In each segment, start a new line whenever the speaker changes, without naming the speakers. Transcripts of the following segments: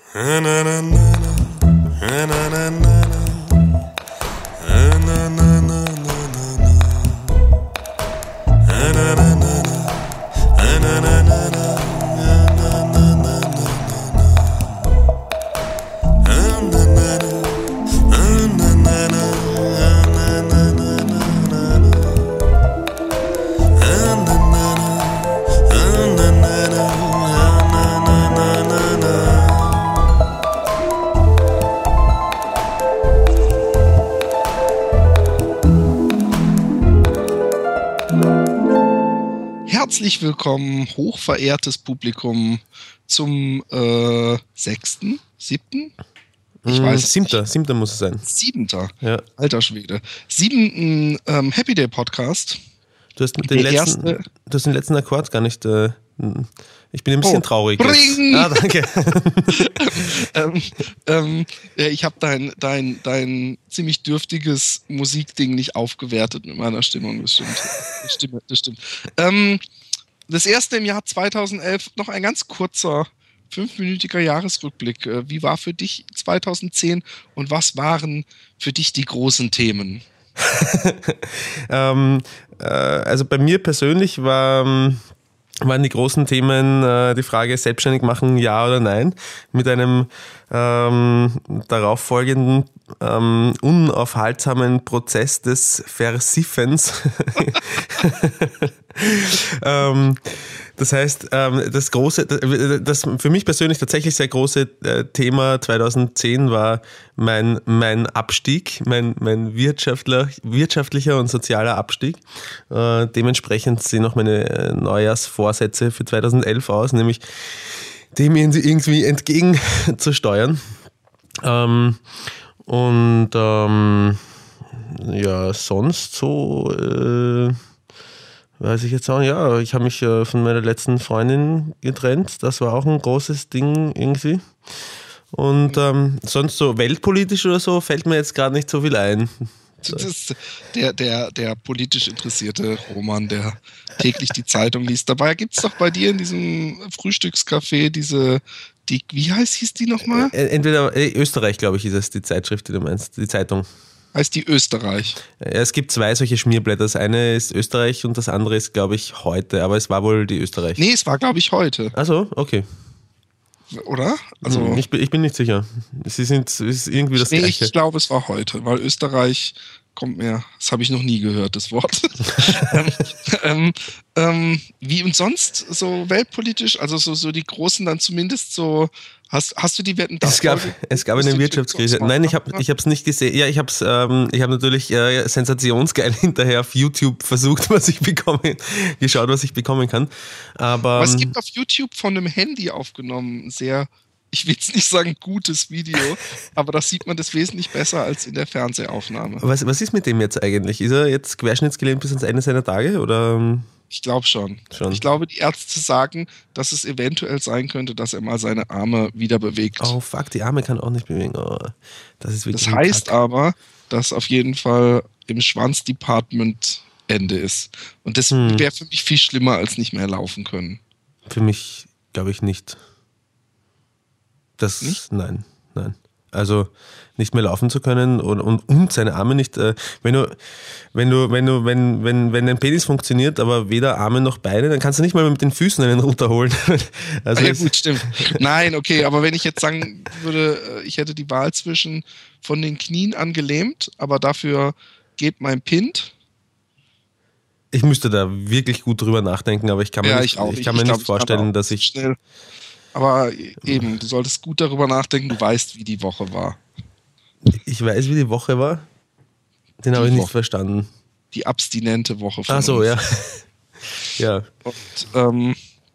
Herzlich willkommen, hochverehrtes Publikum, zum 6., 7.? Ich weiß es nicht.
Siebter muss es sein.
7.
Ja.
Alter Schwede. 7. Happy Day Podcast.
Du hast den letzten Akkord gar nicht. Ich bin ein bisschen traurig.
Bring!
Ah, danke.
Ich habe dein ziemlich dürftiges Musikding nicht aufgewertet mit meiner Stimmung. Das stimmt. Das erste im Jahr 2011, noch ein ganz kurzer 5-minütiger Jahresrückblick. Wie war für dich 2010 und was waren für dich die großen Themen?
Also bei mir persönlich waren die großen Themen die Frage selbstständig machen, ja oder nein, mit einem darauf folgenden unaufhaltsamen Prozess des Versiffens. Das heißt, das für mich persönlich tatsächlich sehr große Thema 2010 war mein Abstieg, mein wirtschaftlicher und sozialer Abstieg. Dementsprechend sehen auch meine Neujahrsvorsätze für 2011 aus, nämlich dem irgendwie entgegenzusteuern. Ja, sonst so weiß ich jetzt sagen, ja, ich habe mich von meiner letzten Freundin getrennt. Das war auch ein großes Ding irgendwie. Und sonst so weltpolitisch oder so fällt mir jetzt gerade nicht so viel ein.
Das ist der politisch interessierte Roman, der täglich die Zeitung liest. Dabei gibt es doch bei dir in diesem Frühstückscafé wie hieß die nochmal?
Entweder Österreich, glaube ich, ist es, die Zeitschrift, die du meinst, die Zeitung.
Heißt die Österreich?
Es gibt 2 solche Schmierblätter. Das eine ist Österreich und das andere ist, glaube ich, heute. Aber es war wohl die Österreich.
Nee, es war, glaube ich, heute.
Ach so, okay.
Oder? Also
ich bin nicht sicher. Es ist irgendwie das Gleiche.
Ich glaube, es war heute, weil Österreich kommt mir, das habe ich noch nie gehört, das Wort. Wie und sonst so weltpolitisch, also so die Großen dann zumindest so, hast du die Wetten?
Es gab eine Wirtschaftskrise. Nein, ich habe es nicht gesehen. Ja, ich habe natürlich sensationsgeil hinterher auf YouTube versucht, geschaut, was ich bekommen kann. Aber
es gibt auf YouTube von einem Handy aufgenommen, ich will jetzt nicht sagen gutes Video, aber da sieht man das wesentlich besser als in der Fernsehaufnahme.
Was ist mit dem jetzt eigentlich? Ist er jetzt querschnittsgelähmt bis ans Ende seiner Tage? Oder?
Ich glaube schon. Ich glaube, die Ärzte sagen, dass es eventuell sein könnte, dass er mal seine Arme wieder bewegt.
Oh fuck, die Arme kann er auch nicht bewegen. Oh, das
heißt aber, dass auf jeden Fall im Schwanzdepartment Ende ist. Und das wäre für mich viel schlimmer, als nicht mehr laufen können.
Für mich glaube ich nicht.
Nicht?
Nein. Also nicht mehr laufen zu können und seine Arme nicht. Wenn dein Penis funktioniert, aber weder Arme noch Beine, dann kannst du nicht mal mit den Füßen einen runterholen. Also
ja gut, stimmt. Nein, okay, aber wenn ich jetzt sagen würde, ich hätte die Wahl zwischen von den Knien an gelähmt, aber dafür geht mein Pint.
Ich müsste da wirklich gut drüber nachdenken, aber ich kann mir nicht vorstellen, dass ich...
Schnell. Aber eben, du solltest gut darüber nachdenken, du weißt, wie die Woche war.
Ich weiß, wie die Woche war? Den habe ich nicht verstanden.
Die abstinente Woche von
uns. Ach so, ja. Ja.
Und,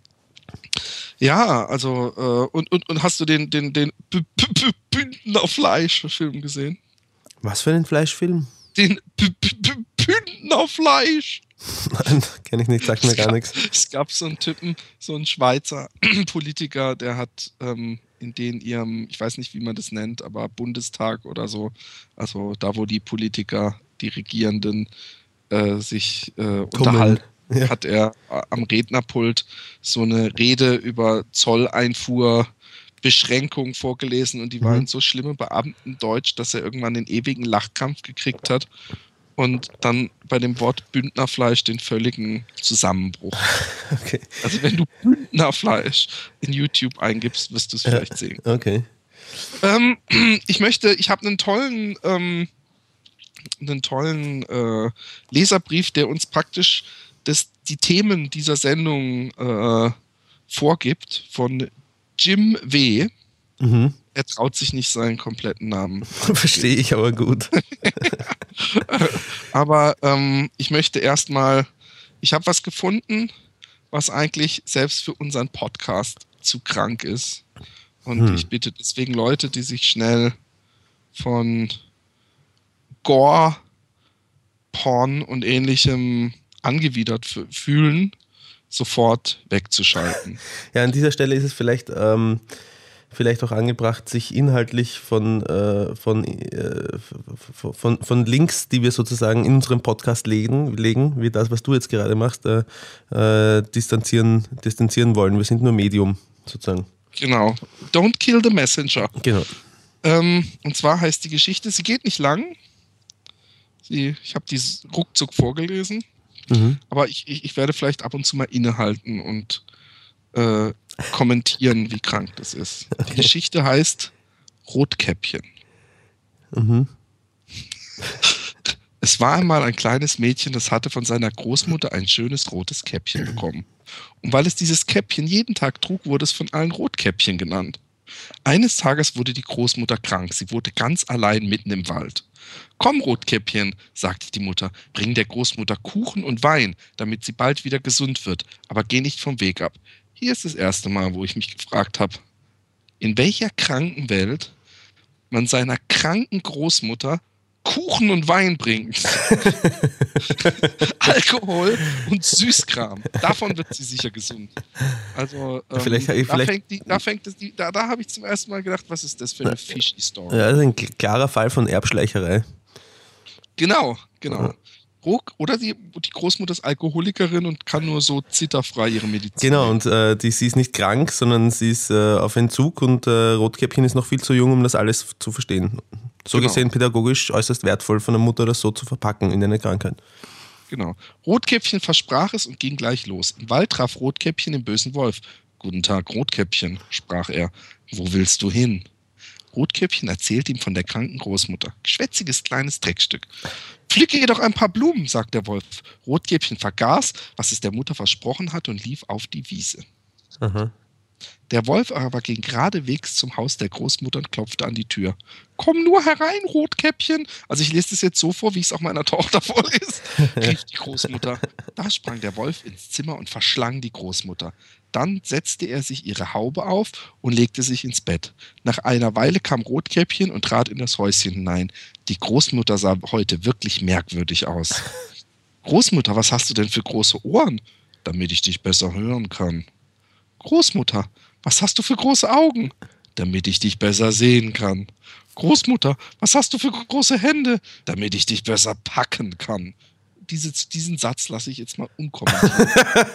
ja, also, und hast du den Bündner Fleisch-Film gesehen?
Was für einen Fleischfilm?
Den Bündner Fleisch.
Nein, kenne ich nicht, sagt mir gar nichts.
Es gab so einen Typen, so einen Schweizer Politiker, der hat in ihrem, ich weiß nicht, wie man das nennt, aber Bundestag oder so, also da, wo die Politiker, die Regierenden sich unterhalten, hat er am Rednerpult so eine Rede über Zolleinfuhr Beschränkungen vorgelesen und die waren in so schlimme Beamtendeutsch, dass er irgendwann den ewigen Lachkrampf gekriegt hat und dann bei dem Wort Bündnerfleisch den völligen Zusammenbruch.
Okay.
Also wenn du Bündnerfleisch in YouTube eingibst, wirst du es vielleicht sehen.
Okay.
Ich habe einen tollen Leserbrief, der uns praktisch die Themen dieser Sendung vorgibt, von Jim W. Er traut sich nicht, seinen kompletten Namen.
Verstehe ich aber gut.
Aber ich möchte erstmal, ich habe was gefunden, was eigentlich selbst für unseren Podcast zu krank ist. Und ich bitte deswegen Leute, die sich schnell von Gore, Porn und ähnlichem angewidert fühlen, sofort wegzuschalten.
Ja, an dieser Stelle ist es vielleicht auch angebracht, sich inhaltlich von Links, die wir sozusagen in unserem Podcast legen, wie das, was du jetzt gerade machst, distanzieren wollen. Wir sind nur Medium, sozusagen.
Genau. Don't kill the messenger.
Genau.
Und zwar heißt die Geschichte, sie geht nicht lang. Ich habe die ruckzuck vorgelesen. Aber ich werde vielleicht ab und zu mal innehalten und kommentieren, wie krank das ist. Okay. Die Geschichte heißt Rotkäppchen. Es war einmal ein kleines Mädchen, das hatte von seiner Großmutter ein schönes rotes Käppchen bekommen. Und weil es dieses Käppchen jeden Tag trug, wurde es von allen Rotkäppchen genannt. Eines Tages wurde die Großmutter krank. Sie wurde ganz allein mitten im Wald. Komm, Rotkäppchen, sagte die Mutter, bring der Großmutter Kuchen und Wein, damit sie bald wieder gesund wird. Aber geh nicht vom Weg ab. Hier ist das erste Mal, wo ich mich gefragt habe, in welcher kranken Welt man seiner kranken Großmutter Kuchen und Wein bringt. Alkohol und Süßkram. Davon wird sie sicher gesund. Also da habe ich zum ersten Mal gedacht, was ist das für eine fishy Story?
Ja, das ist ein klarer Fall von Erbschleicherei.
Genau. Oder die Großmutter ist Alkoholikerin und kann nur so zitterfrei ihre Medizin.
Genau, und sie ist nicht krank, sondern sie ist auf Entzug und Rotkäppchen ist noch viel zu jung, um das alles zu verstehen. So gesehen pädagogisch äußerst wertvoll von der Mutter, das so zu verpacken in eine Krankheit.
Genau. Rotkäppchen versprach es und ging gleich los. Im Wald traf Rotkäppchen den bösen Wolf. Guten Tag, Rotkäppchen, sprach er. Wo willst du hin? Rotkäppchen erzählte ihm von der kranken Großmutter. Geschwätziges kleines Dreckstück. Pflücke ihr doch ein paar Blumen, sagt der Wolf. Rotkäppchen vergaß, was es der Mutter versprochen hatte und lief auf die Wiese.
Aha.
Der Wolf aber ging geradewegs zum Haus der Großmutter und klopfte an die Tür. Komm nur herein, Rotkäppchen. Also ich lese das jetzt so vor, wie ich es auch meiner Tochter vorlese, rief die Großmutter. Da sprang der Wolf ins Zimmer und verschlang die Großmutter. Dann setzte er sich ihre Haube auf und legte sich ins Bett. Nach einer Weile kam Rotkäppchen und trat in das Häuschen hinein. Die Großmutter sah heute wirklich merkwürdig aus. Großmutter, was hast du denn für große Ohren? Damit ich dich besser hören kann. Großmutter, was hast du für große Augen? Damit ich dich besser sehen kann. Großmutter, was hast du für große Hände? Damit ich dich besser packen kann. Diesen Satz lasse ich jetzt mal unkommentiert.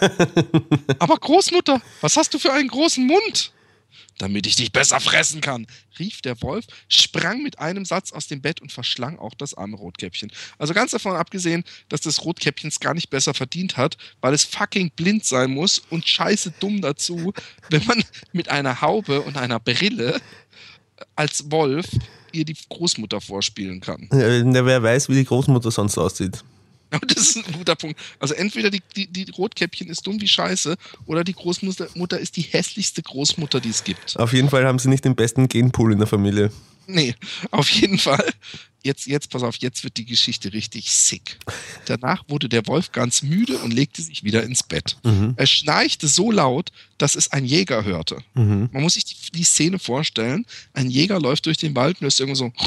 Aber Großmutter, was hast du für einen großen Mund? Damit ich dich besser fressen kann, rief der Wolf, sprang mit einem Satz aus dem Bett und verschlang auch das arme Rotkäppchen. Also ganz davon abgesehen, dass das Rotkäppchen es gar nicht besser verdient hat, weil es fucking blind sein muss und scheiße dumm dazu, wenn man mit einer Haube und einer Brille als Wolf ihr die Großmutter vorspielen kann.
Ja, wer weiß, wie die Großmutter sonst aussieht.
Aber das ist ein guter Punkt. Also entweder die Rotkäppchen ist dumm wie Scheiße oder die Großmutter ist die hässlichste Großmutter, die es gibt.
Auf jeden Fall haben sie nicht den besten Genpool in der Familie.
Nee, auf jeden Fall. Jetzt, pass auf, jetzt wird die Geschichte richtig sick. Danach wurde der Wolf ganz müde und legte sich wieder ins Bett. Er schnarchte so laut, dass es ein Jäger hörte. Man muss sich die Szene vorstellen. Ein Jäger läuft durch den Wald und ist irgendwo so...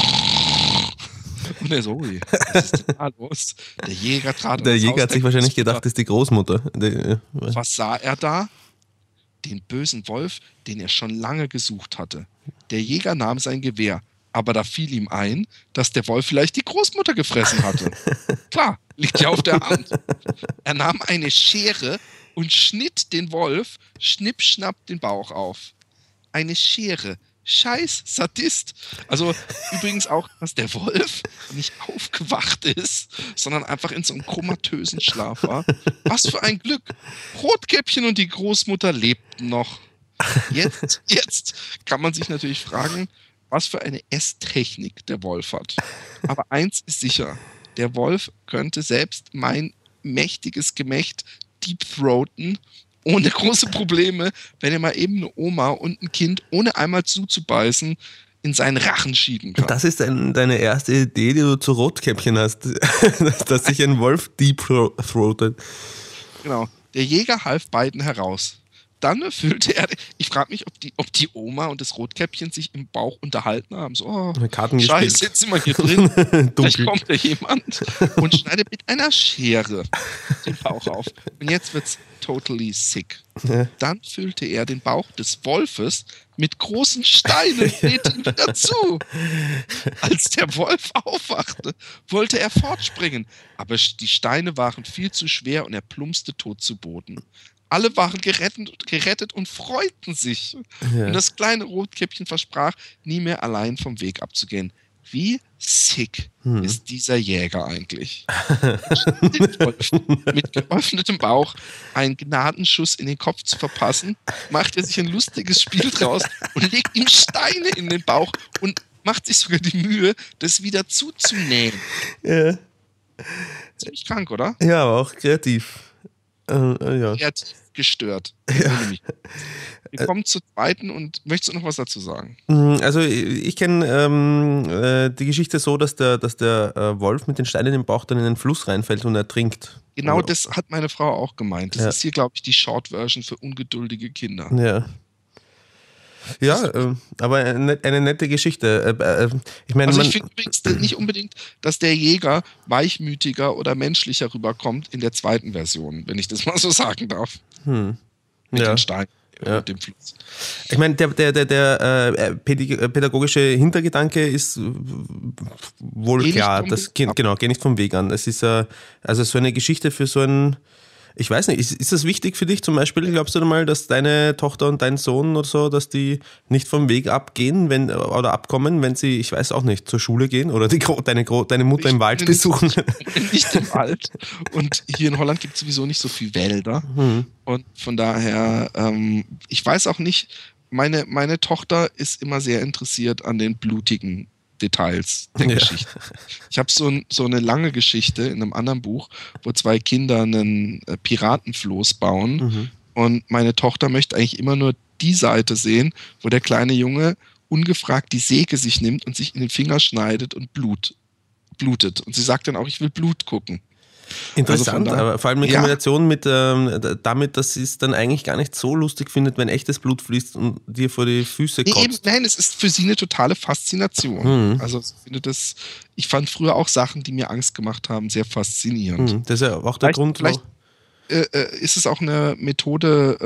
Und er so, ui, was ist denn da los? Der Jäger
hat sich wahrscheinlich gedacht, das ist die Großmutter.
Was sah er da? Den bösen Wolf, den er schon lange gesucht hatte. Der Jäger nahm sein Gewehr, aber da fiel ihm ein, dass der Wolf vielleicht die Großmutter gefressen hatte. Klar, liegt ja auf der Hand. Er nahm eine Schere und schnitt den Wolf schnipp-schnapp den Bauch auf. eine Schere. Scheiß Sadist. Also übrigens auch, dass der Wolf nicht aufgewacht ist, sondern einfach in so einem komatösen Schlaf war. Was für ein Glück. Rotkäppchen und die Großmutter lebten noch. Jetzt kann man sich natürlich fragen, was für eine Esstechnik der Wolf hat. Aber eins ist sicher, der Wolf könnte selbst mein mächtiges Gemächt deepthroaten ohne große Probleme, wenn er mal eben eine Oma und ein Kind, ohne einmal zuzubeißen, in seinen Rachen schieben kann.
Das ist deine erste Idee, die du zu Rotkäppchen hast, dass sich ein Wolf deep-throatet.
Genau. Der Jäger half beiden heraus. Dann füllte er, ich frage mich, ob die Oma und das Rotkäppchen sich im Bauch unterhalten haben. So,
Karten
Scheiße,
gespielt.
jetzt sind wir hier drin. Vielleicht kommt da jemand und schneidet mit einer Schere den Bauch auf. Und jetzt wird's totally sick.
Ja.
Dann füllte er den Bauch des Wolfes mit großen Steinen und drehte ihn wieder zu. Als der Wolf aufwachte, wollte er fortspringen, aber die Steine waren viel zu schwer und er plumpste tot zu Boden. Alle waren gerettet und freuten sich.
Ja.
Und das kleine Rotkäppchen versprach, nie mehr allein vom Weg abzugehen. Wie sick ist dieser Jäger eigentlich? Den Wolf mit geöffnetem Bauch einen Gnadenschuss in den Kopf zu verpassen, macht er sich ein lustiges Spiel draus und legt ihm Steine in den Bauch und macht sich sogar die Mühe, das wieder zuzunähen.
Ja.
Ziemlich krank, oder?
Ja, aber auch kreativ. Ja.
Kreativ gestört.
Ja.
Wir kommen zur zweiten und möchtest du noch was dazu sagen?
Also ich kenne die Geschichte so, dass der Wolf mit den Steinen im Bauch dann in den Fluss reinfällt und ertrinkt.
Genau, das hat meine Frau auch gemeint. Das
Ja.
ist hier, glaube ich, die Short-Version für ungeduldige Kinder.
Ja. Ja, aber eine nette Geschichte. Ich meine,
Also ich finde übrigens nicht unbedingt, dass der Jäger weichmütiger oder menschlicher rüberkommt in der zweiten Version, wenn ich das mal so sagen darf. Mit
ja.
den Steinen
Ja.
und dem Fluss.
Ich meine, der pädagogische Hintergedanke ist wohl
Geh nicht
klar.
vom
Das
Weg ab.
genau, geh nicht vom Weg an. Es ist also so eine Geschichte für so ein. Ich weiß nicht, ist das wichtig für dich zum Beispiel? Glaubst du mal, dass deine Tochter und dein Sohn oder so, dass die nicht vom Weg abgehen oder abkommen, wenn sie, ich weiß auch nicht, zur Schule gehen oder deine Mutter im Wald besuchen?
Nicht im Wald. Und hier in Holland gibt es sowieso nicht so viel Wälder. Und von daher, ich weiß auch nicht, meine Tochter ist immer sehr interessiert an den blutigen Details der Geschichte. Ich habe so eine lange Geschichte in einem anderen Buch, wo zwei Kinder einen Piratenfloß bauen und meine Tochter möchte eigentlich immer nur die Seite sehen, wo der kleine Junge ungefragt die Säge sich nimmt und sich in den Finger schneidet und blutet. Und sie sagt dann auch, ich will Blut gucken.
Interessant,
Also
aber vor allem in Kombination mit damit, dass sie es dann eigentlich gar nicht so lustig findet, wenn echtes Blut fließt und dir vor die Füße kotzt.
Nein, es ist für sie eine totale Faszination. Also ich fand früher auch Sachen, die mir Angst gemacht haben, sehr faszinierend.
Das ist ja auch der Grund.
Vielleicht ist es auch eine Methode,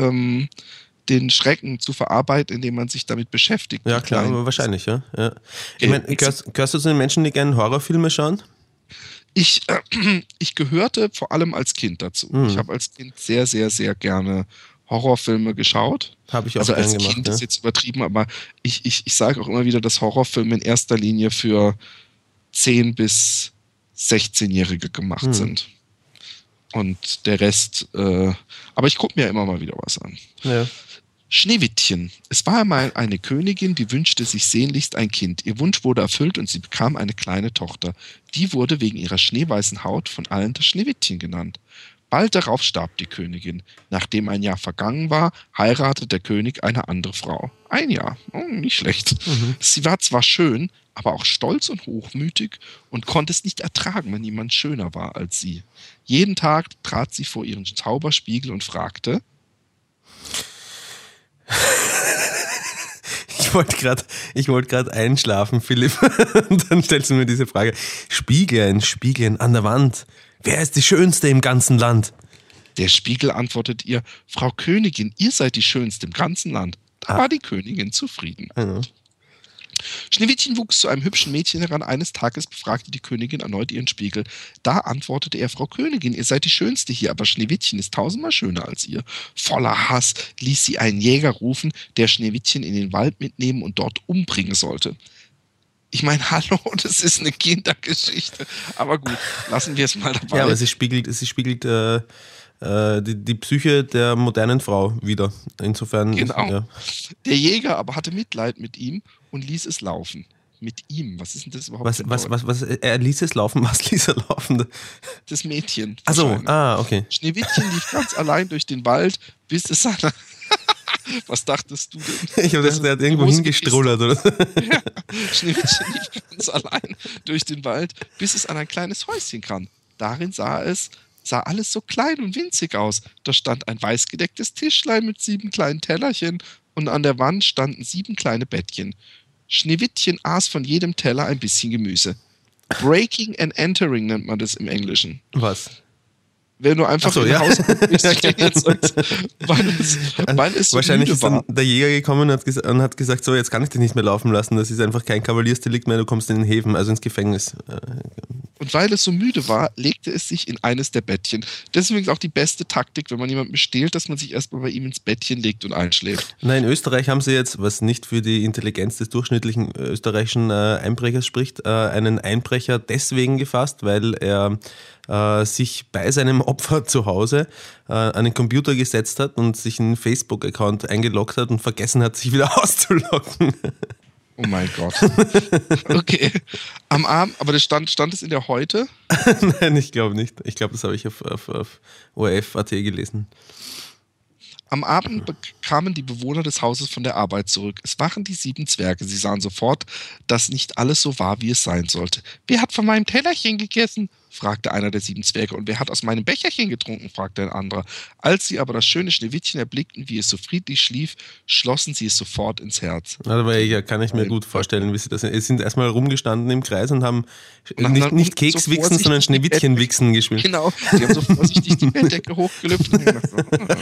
den Schrecken zu verarbeiten, indem man sich damit beschäftigt.
Ja, klar, aber wahrscheinlich, ja. Ich meine, gehörst du zu den Menschen, die gerne Horrorfilme schauen?
Ich gehörte vor allem als Kind dazu. Ich habe als Kind sehr, sehr, sehr gerne Horrorfilme geschaut.
Habe ich auch
also
gern
als
gemacht.
Kind ist jetzt übertrieben, aber ich sage auch immer wieder, dass Horrorfilme in erster Linie für 10- bis 16-Jährige gemacht sind. Und der Rest, aber ich gucke mir immer mal wieder was an.
Ja.
Schneewittchen. Es war einmal eine Königin, die wünschte sich sehnlichst ein Kind. Ihr Wunsch wurde erfüllt und sie bekam eine kleine Tochter. Die wurde wegen ihrer schneeweißen Haut von allen das Schneewittchen genannt. Bald darauf starb die Königin. Nachdem ein Jahr vergangen war, heiratete der König eine andere Frau. Ein Jahr, nicht schlecht. Sie war zwar schön, aber auch stolz und hochmütig und konnte es nicht ertragen, wenn jemand schöner war als sie. Jeden Tag trat sie vor ihren Zauberspiegel und fragte:
Ich wollte gerade einschlafen, Philipp. Und dann stellst du mir diese Frage. Spiegeln an der Wand. Wer ist die Schönste im ganzen Land?
Der Spiegel antwortet ihr: Frau Königin, ihr seid die Schönste im ganzen Land. Da war die Königin zufrieden. Schneewittchen wuchs zu einem hübschen Mädchen heran. Eines Tages befragte die Königin erneut ihren Spiegel. Da antwortete er: Frau Königin, ihr seid die Schönste hier, aber Schneewittchen ist tausendmal schöner als ihr. Voller Hass ließ sie einen Jäger rufen, der Schneewittchen in den Wald mitnehmen und dort umbringen sollte. Ich meine, hallo, das ist eine Kindergeschichte. Aber gut, lassen wir es mal dabei.
Ja, aber sie spiegelt die Psyche der modernen Frau wieder. Insofern.
Genau.
Ja.
Der Jäger aber hatte Mitleid mit ihm und ließ es laufen. Mit ihm? Was ist denn das überhaupt?
Was, er ließ es laufen? Was ließ er laufen?
Das Mädchen.
Achso, okay.
Schneewittchen lief ganz allein durch den Wald, bis es seiner. Was dachtest du denn?
Ich habe das, der hat irgendwo hingestrullert, oder?
Ja. Schneewittchen lief ganz allein durch den Wald, bis es an ein kleines Häuschen kam. Darin sah alles so klein und winzig aus. Da stand ein weißgedecktes Tischlein mit 7 kleinen Tellerchen und an der Wand standen 7 kleine Bettchen. Schneewittchen aß von jedem Teller ein bisschen Gemüse. Breaking and entering nennt man das im Englischen.
Was?
Wenn du einfach
ja.
Haus bist, weil es so
wahrscheinlich
müde war.
ist dann der Jäger gekommen und hat gesagt, so, jetzt kann ich dich nicht mehr laufen lassen, das ist einfach kein Kavaliersdelikt mehr, du kommst in den Häfen, also ins Gefängnis.
Und weil es so müde war, legte es sich in eines der Bettchen. Deswegen ist auch die beste Taktik, wenn man jemanden bestiehlt, dass man sich erstmal bei ihm ins Bettchen legt und einschläft.
In Österreich haben sie jetzt, was nicht für die Intelligenz des durchschnittlichen österreichischen Einbrechers spricht, einen Einbrecher deswegen gefasst, weil er sich bei seinem Opfer zu Hause an den Computer gesetzt hat und sich einen Facebook-Account eingeloggt hat und vergessen hat, sich wieder auszuloggen.
Oh mein Gott. Okay. Am Abend, aber das stand es in der Heute?
Nein, ich glaube nicht. Ich glaube, das habe ich auf ORF.at gelesen.
Am Abend bekamen die Bewohner des Hauses von der Arbeit zurück. Es waren die 7 Zwerge. Sie sahen sofort, dass nicht alles so war, wie es sein sollte. Wer hat von meinem Tellerchen gegessen? Fragte einer der 7 Zwerge. Und wer hat aus meinem Becherchen getrunken? Fragte ein anderer. Als sie aber das schöne Schneewittchen erblickten, wie es so friedlich schlief, schlossen sie es sofort ins Herz.
Ja, kann ich mir gut vorstellen, wie sie das sind. Sie sind erstmal rumgestanden im Kreis und haben nicht Kekswichsen, sondern Schneewittchenwichsen gespielt.
Genau, die haben so vorsichtig die Bettdecke hochgelüpft. Und gedacht,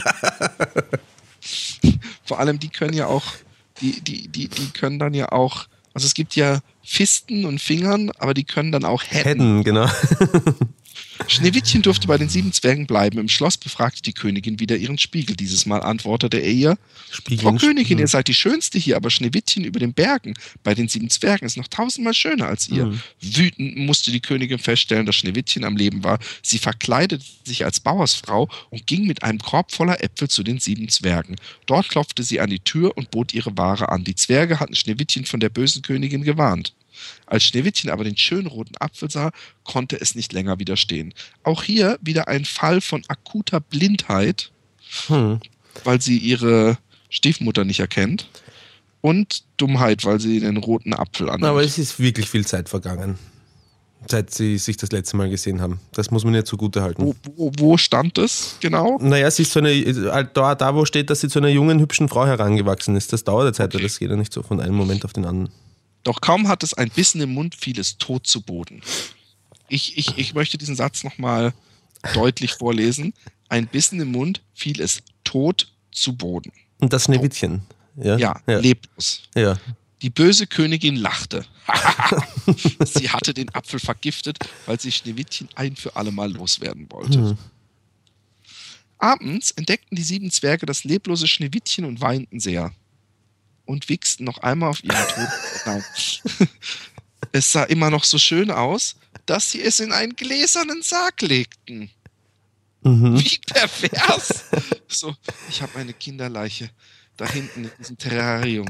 vor allem, die können ja auch, die können dann ja auch, also es gibt ja Fisten und Fingern, aber die können dann auch
Headen, genau.
Schneewittchen durfte bei den 7 Zwergen bleiben. Im Schloss befragte die Königin wieder ihren Spiegel. Dieses Mal antwortete er ihr: Frau Königin, ihr seid die Schönste hier, aber Schneewittchen über den Bergen bei den 7 Zwergen ist noch 1000-mal schöner als ihr. Wütend musste die Königin feststellen, dass Schneewittchen am Leben war. Sie verkleidete sich als Bauersfrau und ging mit einem Korb voller Äpfel zu den 7 Zwergen. Dort klopfte sie an die Tür und bot ihre Ware an. Die Zwerge hatten Schneewittchen von der bösen Königin gewarnt. Als Schneewittchen aber den schönen roten Apfel sah, konnte es nicht länger widerstehen. Auch hier wieder ein Fall von akuter Blindheit, weil sie ihre Stiefmutter nicht erkennt, und Dummheit, weil sie den roten Apfel annimmt.
Aber es ist wirklich viel Zeit vergangen, seit sie sich das letzte Mal gesehen haben. Das muss man ja zugute halten.
Wo stand es genau?
Naja, sie ist so da wo steht, dass sie zu einer jungen, hübschen Frau herangewachsen ist. Das dauert eine Zeit, okay. Das geht ja nicht so von einem Moment auf den anderen.
Doch kaum hat es ein Bissen im Mund, fiel es tot zu Boden. Ich möchte diesen Satz nochmal deutlich vorlesen. Ein Bissen im Mund, fiel es tot zu Boden.
Und das Schneewittchen?
Ja, leblos.
Ja.
Die böse Königin lachte. Sie hatte den Apfel vergiftet, weil sie Schneewittchen ein für alle Mal loswerden wollte. Abends entdeckten die 7 Zwerge das leblose Schneewittchen und weinten sehr. Und wichsten noch einmal auf ihren Tod. Nein. Es sah immer noch so schön aus, dass sie es in einen gläsernen Sarg legten. Wie pervers! So, ich habe eine Kinderleiche da hinten in diesem Terrarium.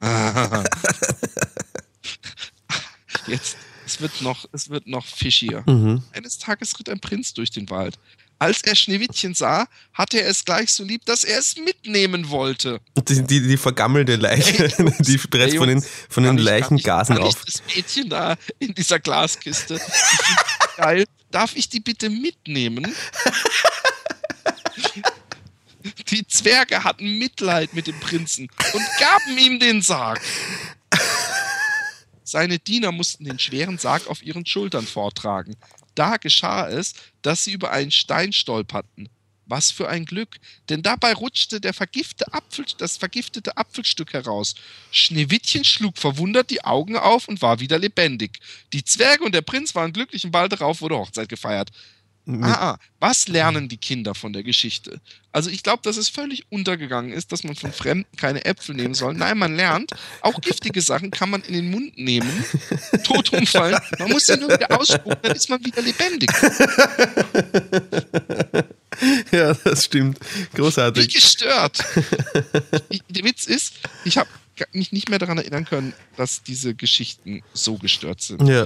Jetzt, es wird noch fischier. Eines Tages ritt ein Prinz durch den Wald. Als er Schneewittchen sah, hatte er es gleich so lieb, dass er es mitnehmen wollte.
Die vergammelte Leiche, die treibt von den Leichengasen auf.
Das Mädchen da in dieser Glaskiste. Geil. Darf ich die bitte mitnehmen? Die Zwerge hatten Mitleid mit dem Prinzen und gaben ihm den Sarg. Seine Diener mussten den schweren Sarg auf ihren Schultern vortragen. Da geschah es, dass sie über einen Stein stolperten. Was für ein Glück, denn dabei rutschte das vergiftete Apfelstück heraus. Schneewittchen schlug verwundert die Augen auf und war wieder lebendig. Die Zwerge und der Prinz waren glücklich und bald darauf wurde Hochzeit gefeiert. Was lernen die Kinder von der Geschichte? Also ich glaube, dass es völlig untergegangen ist, dass man von Fremden keine Äpfel nehmen soll. Nein, man lernt, auch giftige Sachen kann man in den Mund nehmen, tot umfallen. Man muss sie nur wieder ausspucken, dann ist man wieder lebendig.
Ja, das stimmt. Großartig.
Wie gestört. Der Witz ist, ich habe mich nicht mehr daran erinnern können, dass diese Geschichten so gestört sind.
Ja.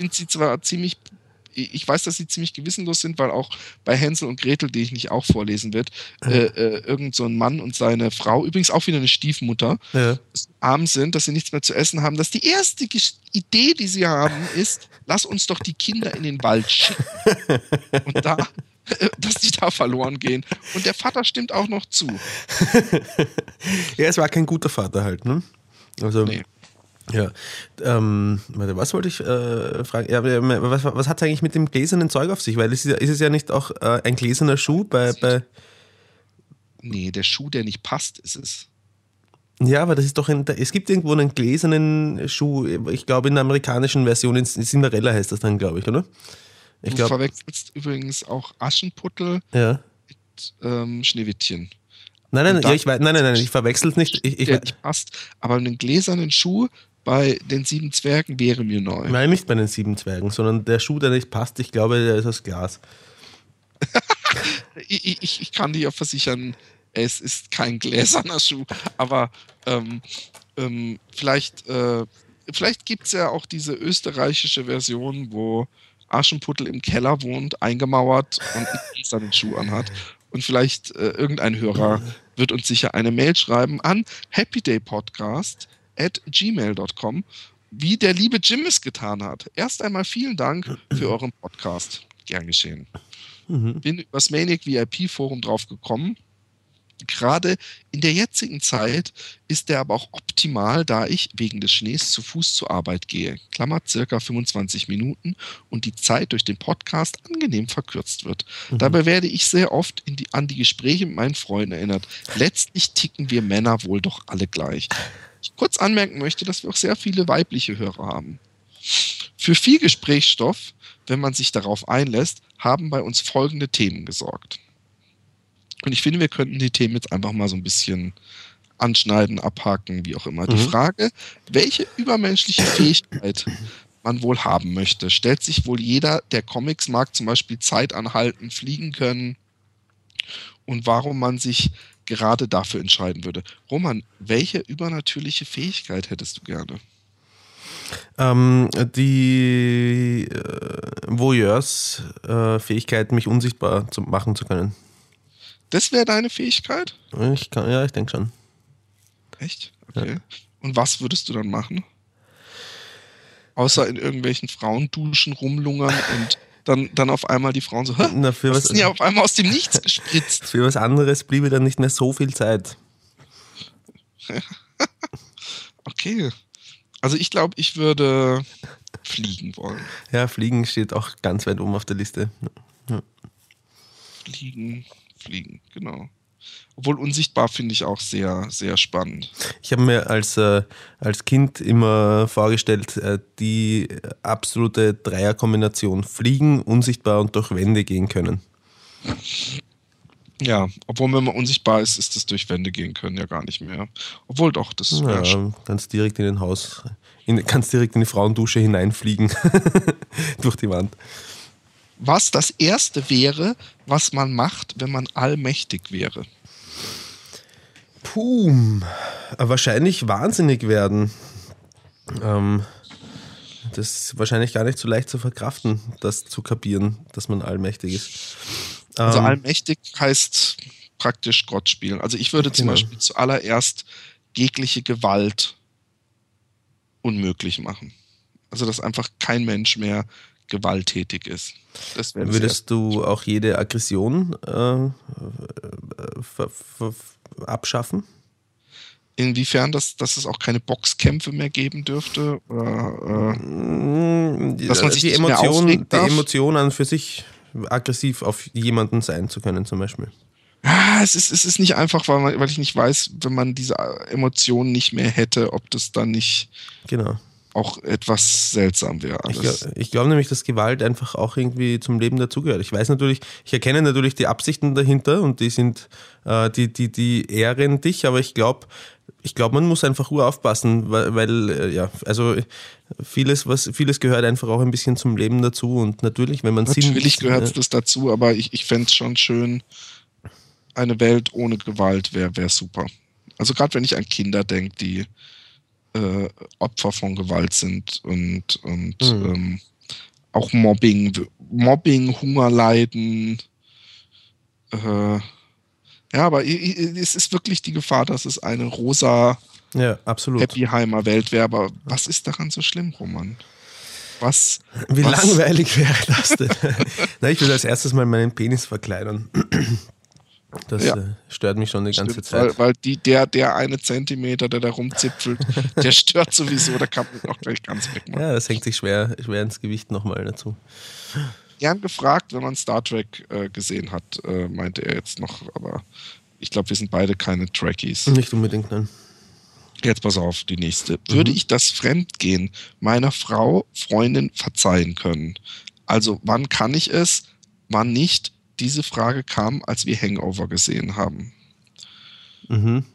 Ich weiß, dass sie ziemlich gewissenlos sind, weil auch bei Hänsel und Gretel, die ich nicht auch vorlesen wird, irgend so ein Mann und seine Frau, übrigens auch wieder eine Stiefmutter, arm sind, dass sie nichts mehr zu essen haben. Dass die erste Idee, die sie haben, ist, lass uns doch die Kinder in den Wald schicken. Und dass die da verloren gehen. Und der Vater stimmt auch noch zu.
Ja, es war kein guter Vater halt, ne? Also,
nee.
Ja, warte, was wollte ich fragen? Ja, was hat es eigentlich mit dem gläsernen Zeug auf sich? Weil ist es ja nicht auch ein gläserner Schuh bei...
Nee, der Schuh, der nicht passt, ist es.
Ja, aber das ist doch es gibt irgendwo einen gläsernen Schuh, ich glaube in der amerikanischen Version, in Cinderella heißt das dann, glaube ich, oder?
Du verwechselst übrigens auch Aschenputtel mit Schneewittchen.
Nein, ich verwechsel es nicht.
Der nicht passt, aber einen gläsernen Schuh bei den 7 Zwergen wäre mir neu.
Nein, nicht bei den 7 Zwergen, sondern der Schuh, der nicht passt, ich glaube, der ist aus Glas.
Ich kann dir versichern, es ist kein gläserner Schuh, aber vielleicht gibt es ja auch diese österreichische Version, wo Aschenputtel im Keller wohnt, eingemauert und einen gläsernen Schuh anhat. Und vielleicht irgendein Hörer wird uns sicher eine Mail schreiben an happydaypodcast@gmail.com, wie der liebe Jim es getan hat. Erst einmal vielen Dank für euren Podcast. Gern geschehen. Bin übers Maniac VIP Forum drauf gekommen. Gerade in der jetzigen Zeit ist der aber auch optimal, da ich wegen des Schnees zu Fuß zur Arbeit gehe. Klammer, circa 25 Minuten und die Zeit durch den Podcast angenehm verkürzt wird. Dabei werde ich sehr oft an die Gespräche mit meinen Freunden erinnert. Letztlich ticken wir Männer wohl doch alle gleich. Ich kurz anmerken möchte, dass wir auch sehr viele weibliche Hörer haben. Für viel Gesprächsstoff, wenn man sich darauf einlässt, haben bei uns folgende Themen gesorgt. Und ich finde, wir könnten die Themen jetzt einfach mal so ein bisschen anschneiden, abhaken, wie auch immer. Die Frage, welche übermenschliche Fähigkeit man wohl haben möchte, stellt sich wohl jeder, der Comics mag, zum Beispiel Zeit anhalten, fliegen können, und warum man sich gerade dafür entscheiden würde. Roman, welche übernatürliche Fähigkeit hättest du gerne?
Die Voyeurs-Fähigkeit, mich unsichtbar machen zu können.
Das wäre deine Fähigkeit?
Ich denke schon.
Echt? Okay. Ja. Und was würdest du dann machen? Außer in irgendwelchen Frauenduschen rumlungern und dann auf einmal die Frauen so, was ist denn hier auf einmal aus dem Nichts gespritzt?
Für was anderes bliebe dann nicht mehr so viel Zeit.
Okay. Also ich glaube, ich würde fliegen wollen.
Ja, fliegen steht auch ganz weit oben auf der Liste. Ja.
Fliegen, genau. Obwohl unsichtbar finde ich auch sehr, sehr spannend.
Ich habe mir als Kind immer vorgestellt, die absolute Dreierkombination: Fliegen, unsichtbar und durch Wände gehen können.
Ja, obwohl wenn man unsichtbar ist, ist das durch Wände gehen können ja gar nicht mehr. Obwohl doch, das ist
kannst direkt in den kannst direkt in die Frauendusche hineinfliegen. Durch die Wand.
Was das Erste wäre, was man macht, wenn man allmächtig wäre?
Wahrscheinlich wahnsinnig werden. Das ist wahrscheinlich gar nicht so leicht zu verkraften, das zu kapieren, dass man allmächtig ist.
Also allmächtig heißt praktisch Gott spielen. Also ich würde zum Beispiel zuallererst jegliche Gewalt unmöglich machen. Also dass einfach kein Mensch mehr gewalttätig ist.
Würdest du auch jede Aggression abschaffen?
Inwiefern, dass es auch keine Boxkämpfe mehr geben dürfte? Oder,
dass man sich die Emotion an für sich aggressiv auf jemanden sein zu können zum Beispiel.
Es ist nicht einfach, weil ich nicht weiß, wenn man diese Emotionen nicht mehr hätte, ob das dann nicht
Genau.
auch etwas seltsam wäre.
Ich glaube nämlich, dass Gewalt einfach auch irgendwie zum Leben dazugehört. Ich erkenne natürlich die Absichten dahinter und die sind, die ehren dich, aber ich glaube, man muss einfach aufpassen, weil vieles gehört einfach auch ein bisschen zum Leben dazu und natürlich, wenn man
Natürlich gehört das dazu, aber ich fände es schon schön, eine Welt ohne Gewalt wäre super. Also gerade wenn ich an Kinder denke, die Opfer von Gewalt sind und auch Mobbing, Hungerleiden. Aber es ist wirklich die Gefahr, dass es eine rosa Happyheimer Welt wäre. Aber was ist daran so schlimm, Roman?
Wie langweilig wäre das denn? Na, ich will als erstes mal meinen Penis verkleinern. Das stört mich schon die ganze Zeit.
Weil der eine Zentimeter, der da rumzipfelt, der stört sowieso, da kann man auch gleich ganz wegmachen.
Ja, das hängt sich schwer ins Gewicht nochmal dazu.
Gern gefragt, wenn man Star Trek gesehen hat, meinte er jetzt noch, aber ich glaube, wir sind beide keine Trekkies.
Nicht unbedingt, nein.
Jetzt pass auf, die nächste. Würde ich das Fremdgehen meiner Freundin verzeihen können? Also, wann kann ich es, wann nicht? Diese Frage kam, als wir Hangover gesehen haben.
Mhm.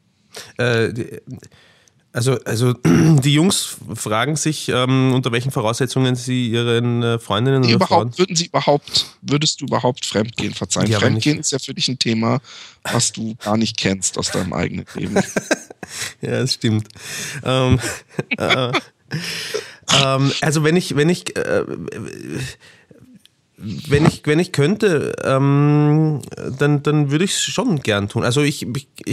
Also die Jungs fragen sich, unter welchen Voraussetzungen sie ihren Freundinnen oder Frauen...
Würdest du überhaupt Fremdgehen verzeihen? Ja, Fremdgehen ist ja für dich ein Thema, was du gar nicht kennst aus deinem eigenen Leben.
Ja, das stimmt. Also wenn ich könnte, dann würde ich es schon gern tun. Also ich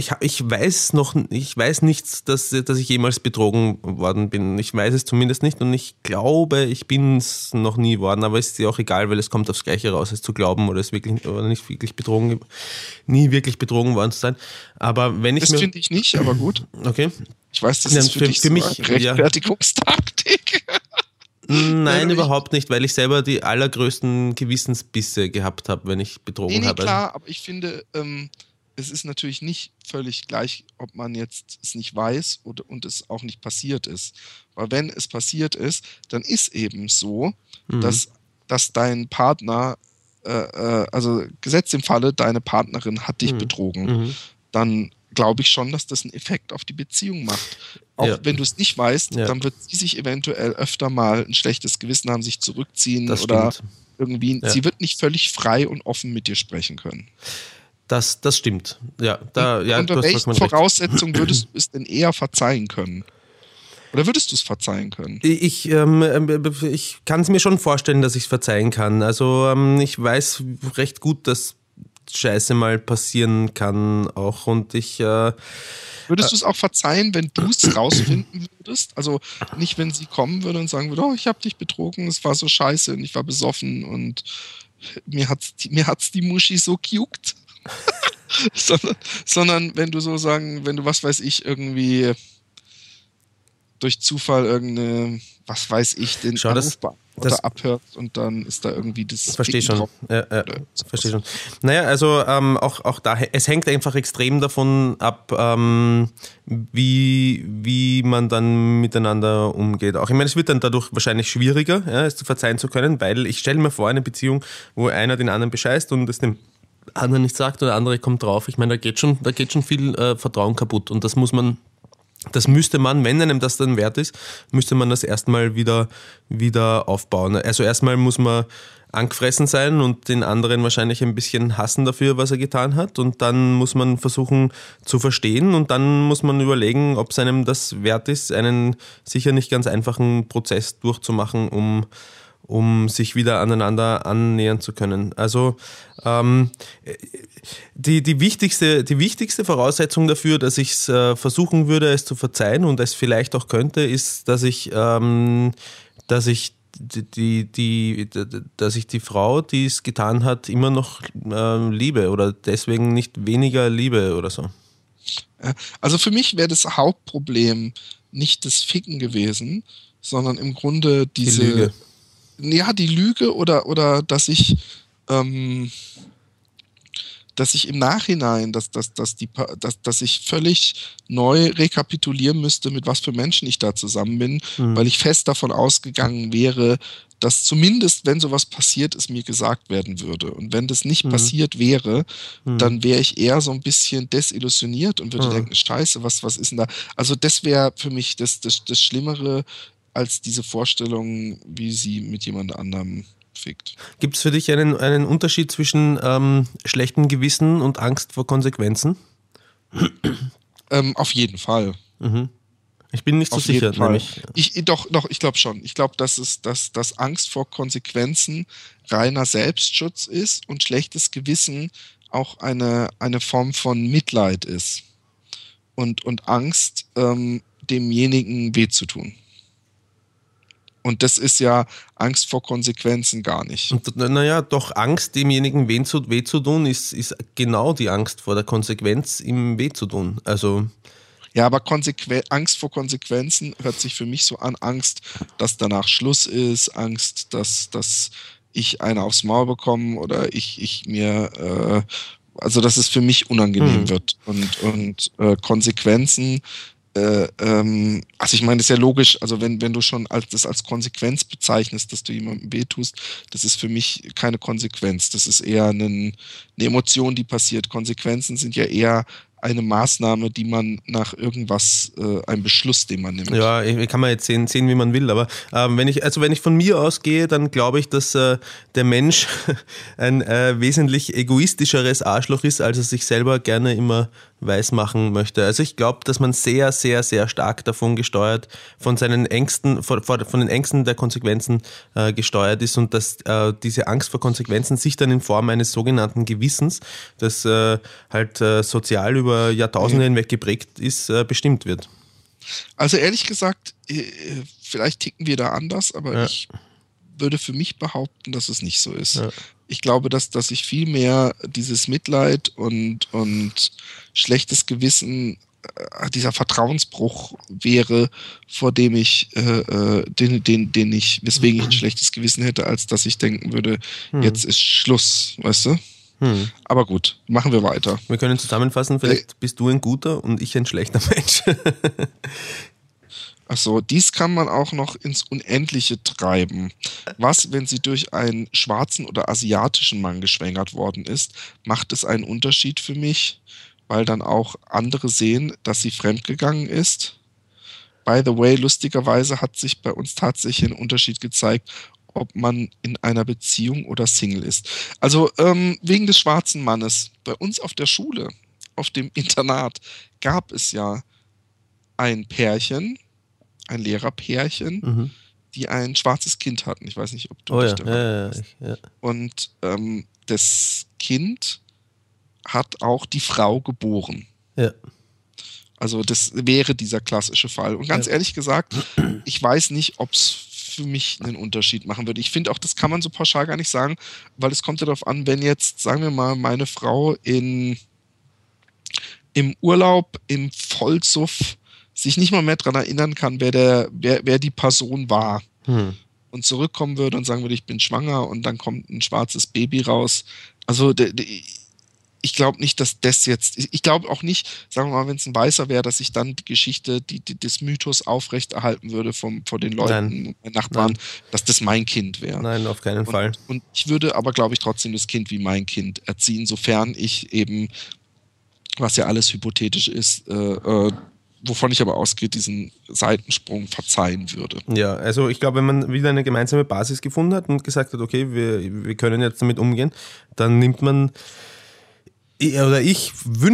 weiß nichts, dass ich jemals betrogen worden bin. Ich weiß es zumindest nicht und ich glaube, ich bin es noch nie worden, aber es ist ja auch egal, weil es kommt aufs Gleiche raus, es zu glauben oder nicht wirklich nie wirklich betrogen worden zu sein. Aber wenn ich
das finde ich nicht, aber gut.
Okay.
Ich weiß, das ist für mich eine Rechtfertigungstaktik.
Nein, überhaupt nicht, weil ich selber die allergrößten Gewissensbisse gehabt habe, wenn ich betrogen habe.
Klar, aber ich finde, es ist natürlich nicht völlig gleich, ob man jetzt es nicht weiß und es auch nicht passiert ist. Weil wenn es passiert ist, dann ist eben so, dass dein Partner, also gesetzt im Falle, deine Partnerin hat dich betrogen, dann glaube ich schon, dass das einen Effekt auf die Beziehung macht. Auch wenn du es nicht weißt, dann wird sie sich eventuell öfter mal ein schlechtes Gewissen haben, sich zurückziehen
das
oder
stimmt.
Irgendwie, sie wird nicht völlig frei und offen mit dir sprechen können.
Das stimmt.
Unter welchen Voraussetzungen würdest du es denn eher verzeihen können? Oder würdest du es verzeihen können?
Ich kann es mir schon vorstellen, dass ich es verzeihen kann. Also ich weiß recht gut, dass Scheiße mal passieren kann auch und
würdest du es auch verzeihen, wenn du es rausfinden würdest? Also nicht, wenn sie kommen würde und sagen würde, oh, ich habe dich betrogen, es war so scheiße und ich war besoffen und mir hat's die Muschi so gejuckt. sondern wenn du so sagen, wenn du, was weiß ich, irgendwie durch Zufall irgendeine, was weiß ich, den Anrufbeantworter abhört und dann ist da irgendwie das...
Verstehe schon. Verstehe schon. Naja, also auch da, es hängt einfach extrem davon ab, wie man dann miteinander umgeht. Auch ich meine, es wird dann dadurch wahrscheinlich schwieriger, es zu verzeihen zu können, weil ich stelle mir vor, eine Beziehung, wo einer den anderen bescheißt und es dem anderen nicht sagt oder der andere kommt drauf. Ich meine, da geht schon viel Vertrauen kaputt und das müsste man, wenn einem das dann wert ist, müsste man das erstmal wieder aufbauen. Also erstmal muss man angefressen sein und den anderen wahrscheinlich ein bisschen hassen dafür, was er getan hat. Und dann muss man versuchen zu verstehen und dann muss man überlegen, ob es einem das wert ist, einen sicher nicht ganz einfachen Prozess durchzumachen, um sich wieder aneinander annähern zu können. Also die wichtigste Voraussetzung dafür, dass ich es versuchen würde, es zu verzeihen und es vielleicht auch könnte, ist, dass ich die Frau, die es getan hat, immer noch liebe oder deswegen nicht weniger liebe oder so.
Also für mich wäre das Hauptproblem nicht das Ficken gewesen, sondern im Grunde die Lüge oder dass ich ähm, dass ich im Nachhinein, dass ich völlig neu rekapitulieren müsste, mit was für Menschen ich da zusammen bin, weil ich fest davon ausgegangen wäre, dass zumindest, wenn sowas passiert, es mir gesagt werden würde. Und wenn das nicht passiert wäre, dann wäre ich eher so ein bisschen desillusioniert und würde denken, Scheiße, was ist denn da? Also das wäre für mich das Schlimmere als diese Vorstellung, wie sie mit jemand anderem fickt.
Gibt es für dich einen Unterschied zwischen schlechtem Gewissen und Angst vor Konsequenzen?
Auf jeden Fall.
Ich bin nicht so sicher, nämlich.
Ich glaube schon. Ich glaube, dass Angst vor Konsequenzen reiner Selbstschutz ist und schlechtes Gewissen auch eine Form von Mitleid ist. Und Angst, demjenigen weh zu tun. Und das ist ja Angst vor Konsequenzen gar nicht.
Und naja, doch Angst, demjenigen weh zu tun, ist genau die Angst vor der Konsequenz, ihm weh zu tun. Also.
Ja, aber Angst vor Konsequenzen hört sich für mich so an. Angst, dass danach Schluss ist, Angst, dass ich eine aufs Maul bekomme oder also dass es für mich unangenehm wird. Und Konsequenzen, also ich meine, das ist ja logisch, also wenn du schon das als Konsequenz bezeichnest, dass du jemandem wehtust, das ist für mich keine Konsequenz. Das ist eher eine Emotion, die passiert. Konsequenzen sind ja eher eine Maßnahme, die man nach irgendwas, ein Beschluss, den man nimmt.
Ja, kann man jetzt sehen, wie man will, aber wenn ich von mir ausgehe, dann glaube ich, dass der Mensch ein wesentlich egoistischeres Arschloch ist, als er sich selber gerne immer weiß machen möchte. Also ich glaube, dass man sehr, sehr, sehr stark davon gesteuert, von seinen Ängsten, von den Ängsten der Konsequenzen gesteuert ist und dass diese Angst vor Konsequenzen sich dann in Form eines sogenannten Gewissens, das halt sozial über Jahrtausende hinweg geprägt ist, bestimmt wird.
Also ehrlich gesagt, vielleicht ticken wir da anders, aber ich würde für mich behaupten, dass es nicht so ist. Ja. Ich glaube, dass ich viel mehr dieses Mitleid und schlechtes Gewissen, dieser Vertrauensbruch wäre, vor dem weswegen ich ein schlechtes Gewissen hätte, als dass ich denken würde, jetzt ist Schluss, weißt du? Aber gut, machen wir weiter.
Wir können zusammenfassen, vielleicht bist du ein guter und ich ein schlechter Mensch.
Achso, dies kann man auch noch ins Unendliche treiben. Was, wenn sie durch einen schwarzen oder asiatischen Mann geschwängert worden ist, macht es einen Unterschied für mich, weil dann auch andere sehen, dass sie fremdgegangen ist? By the way, lustigerweise hat sich bei uns tatsächlich ein Unterschied gezeigt, ob man in einer Beziehung oder Single ist. Also wegen des schwarzen Mannes. Bei uns auf der Schule, auf dem Internat, gab es ja ein Pärchen, ein Lehrerpärchen, die ein schwarzes Kind hatten. Ich weiß nicht, ob du dich daran erinnerst. Ja. Und das Kind hat auch die Frau geboren.
Ja.
Also das wäre dieser klassische Fall. Und ganz ehrlich gesagt, ich weiß nicht, ob es für mich einen Unterschied machen würde. Ich finde auch, das kann man so pauschal gar nicht sagen, weil es kommt ja darauf an, wenn jetzt, sagen wir mal, meine Frau im Urlaub, im Vollsuff sich nicht mal mehr daran erinnern kann, wer die Person war und zurückkommen würde und sagen würde, ich bin schwanger und dann kommt ein schwarzes Baby raus. Also ich glaube nicht, dass das jetzt, ich glaube auch nicht, sagen wir mal, wenn es ein Weißer wäre, dass sich dann die Geschichte, des Mythos aufrechterhalten würde vor den Leuten, Nachbarn, dass das mein Kind wäre.
Nein, auf keinen Fall.
Und ich würde aber, glaube ich, trotzdem das Kind wie mein Kind erziehen, sofern ich eben, was ja alles hypothetisch ist, wovon ich aber ausgehe, diesen Seitensprung verzeihen würde.
Ja, also ich glaube, wenn man wieder eine gemeinsame Basis gefunden hat und gesagt hat, okay, wir können jetzt damit umgehen, dann nimmt man, oder ich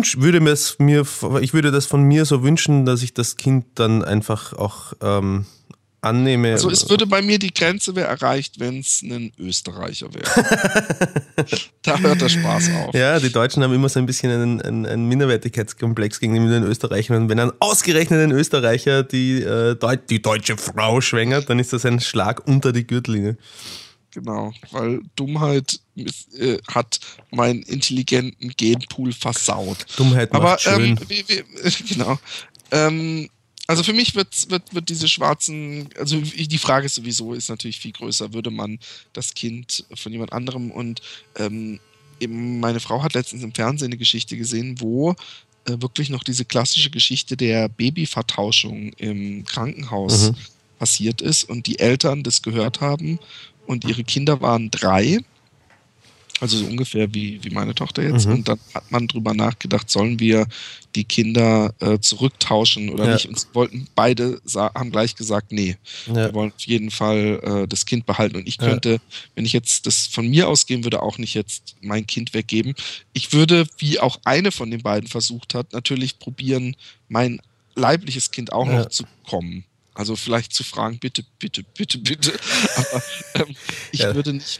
würde das von mir so wünschen, dass ich das Kind dann einfach auch annehme.
Also es würde bei mir die Grenze erreicht, wenn es ein Österreicher wäre. Da hört der Spaß auf.
Ja, die Deutschen haben immer so ein bisschen einen Minderwertigkeitskomplex gegenüber den Österreichern. Und wenn dann ausgerechnet ein Österreicher die deutsche Frau schwängert, dann ist das ein Schlag unter die Gürtellinie.
Genau, weil Dummheit hat meinen intelligenten Genpool versaut.
Dummheit macht schön.
Genau. Also für mich wird diese schwarzen, also die Frage ist natürlich viel größer, würde man das Kind von jemand anderem und eben meine Frau hat letztens im Fernsehen eine Geschichte gesehen, wo wirklich noch diese klassische Geschichte der Babyvertauschung im Krankenhaus passiert ist und die Eltern das gehört haben und ihre Kinder waren 3. Also so ungefähr wie meine Tochter jetzt. Und dann hat man drüber nachgedacht, sollen wir die Kinder zurücktauschen oder nicht. Und wollten beide haben gleich gesagt, nee, wir wollen auf jeden Fall das Kind behalten. Und ich könnte, wenn ich jetzt das von mir ausgehen würde, auch nicht jetzt mein Kind weggeben. Ich würde, wie auch eine von den beiden versucht hat, natürlich probieren, mein leibliches Kind auch noch zu bekommen. Also vielleicht zu fragen, bitte, bitte, bitte, bitte. Aber ich würde nicht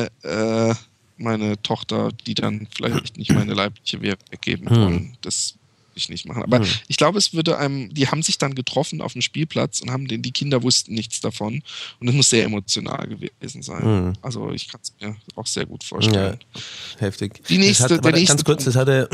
meine Tochter, die dann vielleicht nicht meine leibliche wäre, weggeben wollen. Das würde ich nicht machen. Aber ich glaube, es würde die haben sich dann getroffen auf dem Spielplatz und die Kinder wussten nichts davon. Und es muss sehr emotional gewesen sein. Also ich kann es mir auch sehr gut vorstellen.
Ja, heftig.
Der nächste
ganz kurz, es hatte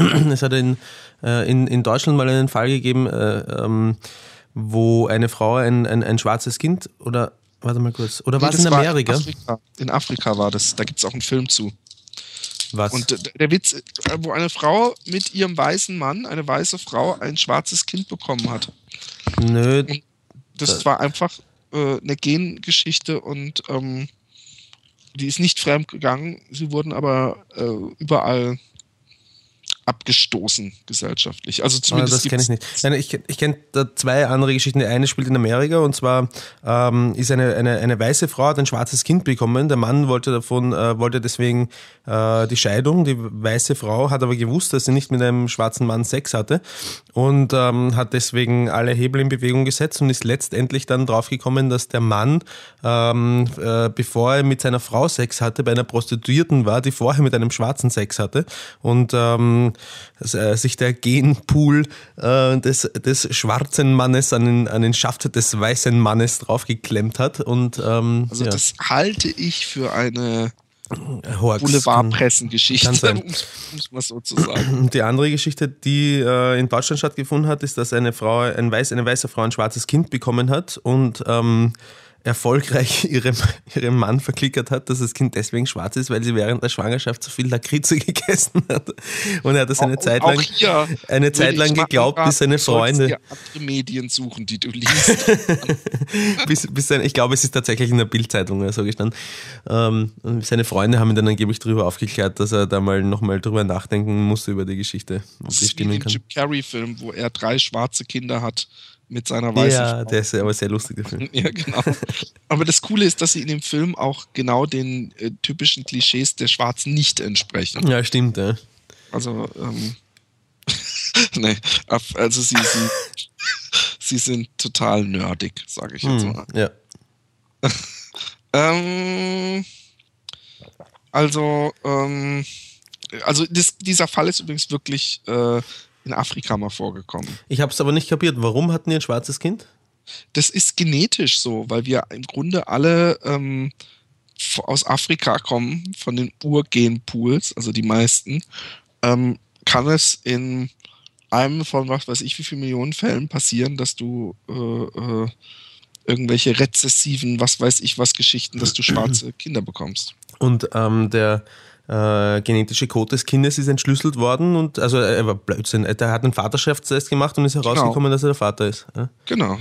in Deutschland mal einen Fall gegeben, wo eine Frau ein schwarzes Kind oder warte mal kurz, oder war es in Amerika?
In Afrika war das, da gibt es auch einen Film zu.
Was?
Und der Witz, wo eine Frau mit ihrem weißen Mann, eine weiße Frau, ein schwarzes Kind bekommen hat.
Nö.
Und das war einfach eine Gengeschichte und die ist nicht fremd gegangen. Sie wurden aber überall abgestoßen gesellschaftlich. Also zumindest
das kenne ich nicht. Nein, ich kenne da 2 andere Geschichten. Die eine spielt in Amerika und zwar ist eine weiße Frau hat ein schwarzes Kind bekommen. Der Mann wollte deswegen die Scheidung. Die weiße Frau hat aber gewusst, dass sie nicht mit einem schwarzen Mann Sex hatte und hat deswegen alle Hebel in Bewegung gesetzt und ist letztendlich dann draufgekommen, dass der Mann, bevor er mit seiner Frau Sex hatte, bei einer Prostituierten war, die vorher mit einem Schwarzen Sex hatte und sich der Genpool des schwarzen Mannes an den Schaft des weißen Mannes draufgeklemmt hat. Und,
das halte ich für eine Boulevardpressengeschichte, muss man so zu sagen.
Die andere Geschichte, die in Deutschland stattgefunden hat, ist, dass eine weiße Frau ein schwarzes Kind bekommen hat und erfolgreich ihrem Mann verklickert hat, dass das Kind deswegen schwarz ist, weil sie während der Schwangerschaft zu viel Lakritze gegessen hat. Und er hat das eine Zeit lang geglaubt, bis seine Freunde...
Du andere Medien suchen, die du liest.
Ich glaube, es ist tatsächlich in der Bild-Zeitung so gestanden. Und seine Freunde haben ihn dann angeblich darüber aufgeklärt, dass er da nochmal drüber nachdenken musste über die Geschichte.
Das ist wie ein Jim Carrey-Film, wo er 3 schwarze Kinder hat mit seiner weißen Frau.
Ja, der ist aber sehr lustig, der Film.
Ja, genau. Aber das Coole ist, dass sie in dem Film auch genau den typischen Klischees der Schwarzen nicht entsprechen.
Ja, stimmt, ja.
Also, nee, also sie sind total nerdig, sage ich jetzt mal.
Ja.
Dieser Fall ist übrigens wirklich in Afrika mal vorgekommen.
Ich habe es aber nicht kapiert. Warum hatten die ein schwarzes Kind?
Das ist genetisch so, weil wir im Grunde alle aus Afrika kommen, von den Urgenpools, also die meisten, kann es in einem von was weiß ich wie viele Millionen Fällen passieren, dass du irgendwelche rezessiven, was weiß ich was Geschichten, dass du schwarze Kinder bekommst.
Und der genetische Code des Kindes ist entschlüsselt worden und also er war Blödsinn. Der hat einen Vaterschaftstest gemacht und ist herausgekommen, dass er der Vater ist. Ja?
Genau.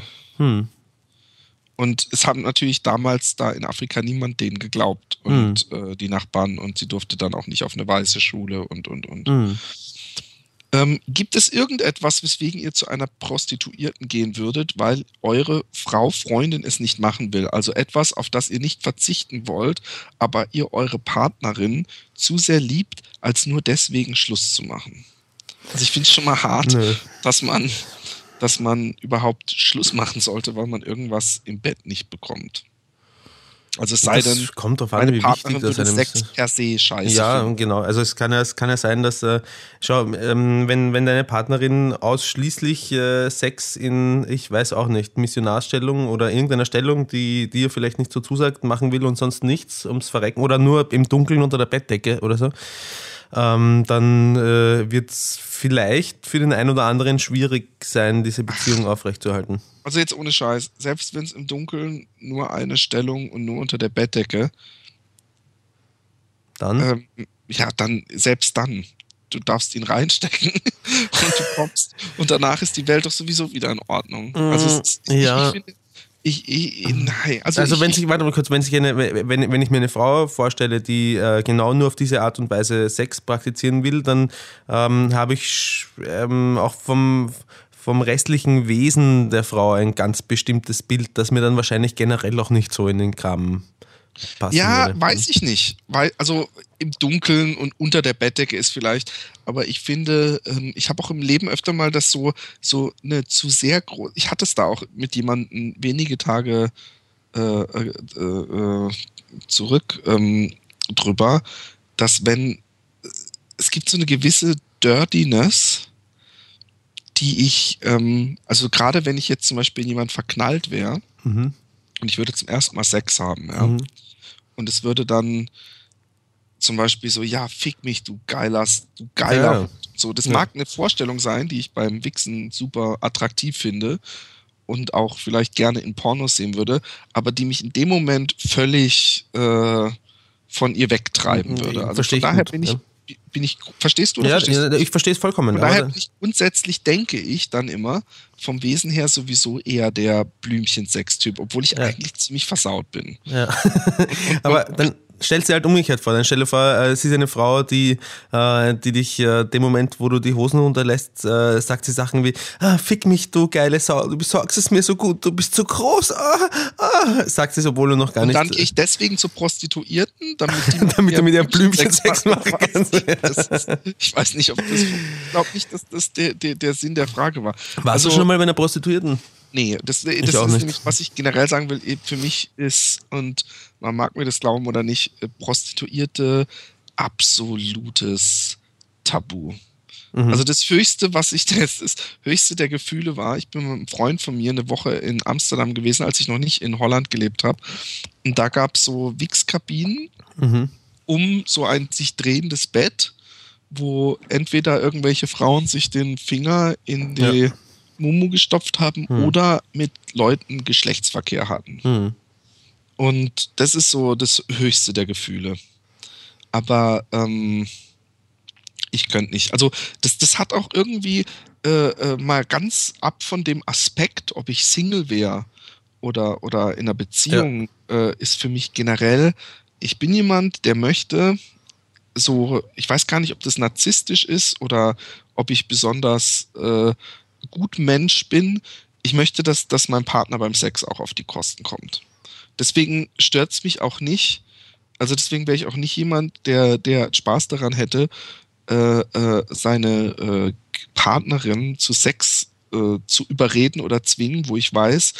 Und es hat natürlich damals da in Afrika niemand denen geglaubt und die Nachbarn und sie durfte dann auch nicht auf eine weiße Schule und. Gibt es irgendetwas, weswegen ihr zu einer Prostituierten gehen würdet, weil eure Freundin es nicht machen will? Also etwas, auf das ihr nicht verzichten wollt, aber ihr eure Partnerin zu sehr liebt, als nur deswegen Schluss zu machen. Also ich finde es schon mal hart, dass man überhaupt Schluss machen sollte, weil man irgendwas im Bett nicht bekommt. Also es sei denn,
kommt drauf an, wie wichtig das einem
Sex per se scheiße.
Ja, genau. Also es kann ja sein, dass wenn deine Partnerin ausschließlich Sex in, ich weiß auch nicht, Missionarstellung oder irgendeiner Stellung, die ihr vielleicht nicht so zusagt, machen will und sonst nichts ums Verrecken oder nur im Dunkeln unter der Bettdecke oder so, dann wird es vielleicht für den einen oder anderen schwierig sein, diese Beziehung aufrechtzuerhalten.
Also jetzt ohne Scheiß, selbst wenn es im Dunkeln nur eine Stellung und nur unter der Bettdecke,
Dann?
ja, dann, selbst dann, du darfst ihn reinstecken und du kommst und danach ist die Welt doch sowieso wieder in Ordnung. Also
ja.
ich finde, nein,
Also wenn ich mir eine Frau vorstelle, die genau nur auf diese Art und Weise Sex praktizieren will, dann habe ich auch vom restlichen Wesen der Frau ein ganz bestimmtes Bild, das mir dann wahrscheinlich generell auch nicht so in den Kram passen würde.
weiß ich nicht. Weil, also im Dunkeln und unter der Bettdecke ist vielleicht, aber ich finde, ich habe auch im Leben öfter mal das so eine zu sehr groß. Ich hatte es da auch mit jemandem wenige Tage zurück drüber, dass es gibt so eine gewisse Dirtiness, die ich, also gerade wenn ich jetzt zum Beispiel in jemand verknallt wäre,
Mhm.
und ich würde zum ersten Mal Sex haben, ja.
Mhm.
Und es würde dann zum Beispiel so, ja, fick mich, du geiler.
Ja.
So, das mag eine Vorstellung sein, die ich beim Wichsen super attraktiv finde und auch vielleicht gerne in Pornos sehen würde, aber die mich in dem Moment völlig von ihr wegtreiben würde. Also
Verstehe
von
ich
daher
gut,
bin ich, verstehst du? Oder
Ja,
verstehst du?
ich verstehe es vollkommen.
Von daher
aber-
bin ich grundsätzlich denke ich dann immer vom Wesen her sowieso eher der Blümchen-Sex-Typ, obwohl ich eigentlich ziemlich versaut bin.
Ja. Aber dann stellst du dir halt umgekehrt vor. Dann stell dir vor, es ist eine Frau, die dich dem Moment, wo du die Hosen runterlässt, sagt sie Sachen wie, fick mich, du geile Sau, du besorgst es mir so gut, du bist so groß, sagt sie, obwohl du noch gar
Und
nicht...
dann gehe ich deswegen zur Prostituierten, damit
du mit ihrem Blümchen-Sex machen kannst.
Ich weiß nicht, ob das... Ich glaube nicht, dass das der Sinn der Frage war.
Warst du schon mal bei einer Prostituierten?
Nee, das ist
auch nicht.
nämlich, was ich generell sagen will, für mich ist, und man mag mir das glauben oder nicht, Prostituierte absolutes Tabu. Also das Höchste, das Höchste der Gefühle war, ich bin mit einem Freund von mir eine Woche in Amsterdam gewesen, als ich noch nicht in Holland gelebt habe. Und da gab es so Wichskabinen um so ein sich drehendes Bett, wo entweder irgendwelche Frauen sich den Finger in die Mumu gestopft haben oder mit Leuten Geschlechtsverkehr hatten. Und das ist so das Höchste der Gefühle. Aber ich könnte nicht. Also das hat auch irgendwie mal ganz ab von dem Aspekt, ob ich Single wäre oder in einer Beziehung, ist für mich generell, ich bin jemand, der möchte so, ich weiß gar nicht, ob das narzisstisch ist oder ob ich besonders gut Mensch bin. Ich möchte, dass mein Partner beim Sex auch auf die Kosten kommt. Deswegen stört es mich auch nicht. Also deswegen wäre ich auch nicht jemand, der Spaß daran hätte, seine Partnerin zu Sex zu überreden oder zwingen, wo ich weiß,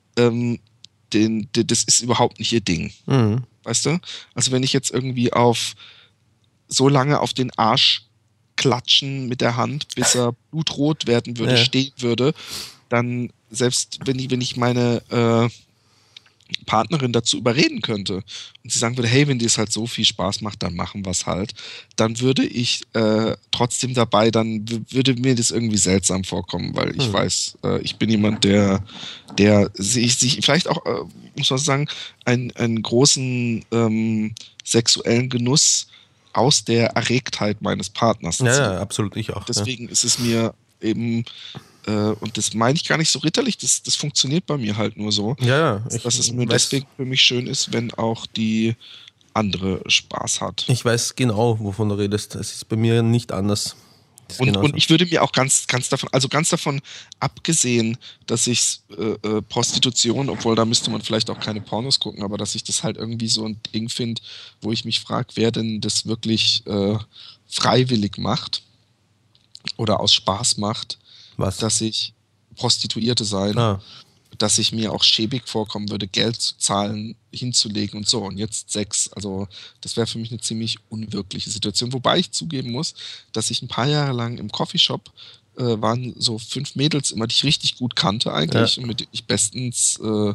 das ist überhaupt nicht ihr Ding. Weißt du? Also wenn ich jetzt irgendwie so lange auf den Arsch klatschen mit der Hand, bis er blutrot werden würde, stehen würde, dann selbst wenn ich meine Partnerin dazu überreden könnte und sie sagen würde, hey, wenn dir es halt so viel Spaß macht, dann machen wir es halt, dann würde ich trotzdem dabei, dann würde mir das irgendwie seltsam vorkommen, weil ich weiß, ich bin jemand, der sich vielleicht auch, muss man sagen, einen großen sexuellen Genuss aus der Erregtheit meines Partners zieht.
Ja, absolut, ich auch.
Deswegen ist es mir eben und das meine ich gar nicht so ritterlich, das funktioniert bei mir halt nur so, dass es mir deswegen für mich schön ist, wenn auch die andere Spaß hat.
Ich weiß genau, wovon du redest. Es ist bei mir nicht anders.
Und ich würde mir auch ganz davon abgesehen, dass ich Prostitution, obwohl da müsste man vielleicht auch keine Pornos gucken, aber dass ich das halt irgendwie so ein Ding finde, wo ich mich frage, wer denn das wirklich freiwillig macht oder aus Spaß macht.
Was?
Dass ich Prostituierte sein, dass ich mir auch schäbig vorkommen würde, Geld zu zahlen, hinzulegen und so. Und jetzt Sex. Also das wäre für mich eine ziemlich unwirkliche Situation. Wobei ich zugeben muss, dass ich ein paar Jahre lang im Coffeeshop waren so 5 Mädels immer, die ich richtig gut kannte eigentlich und mit denen ich bestens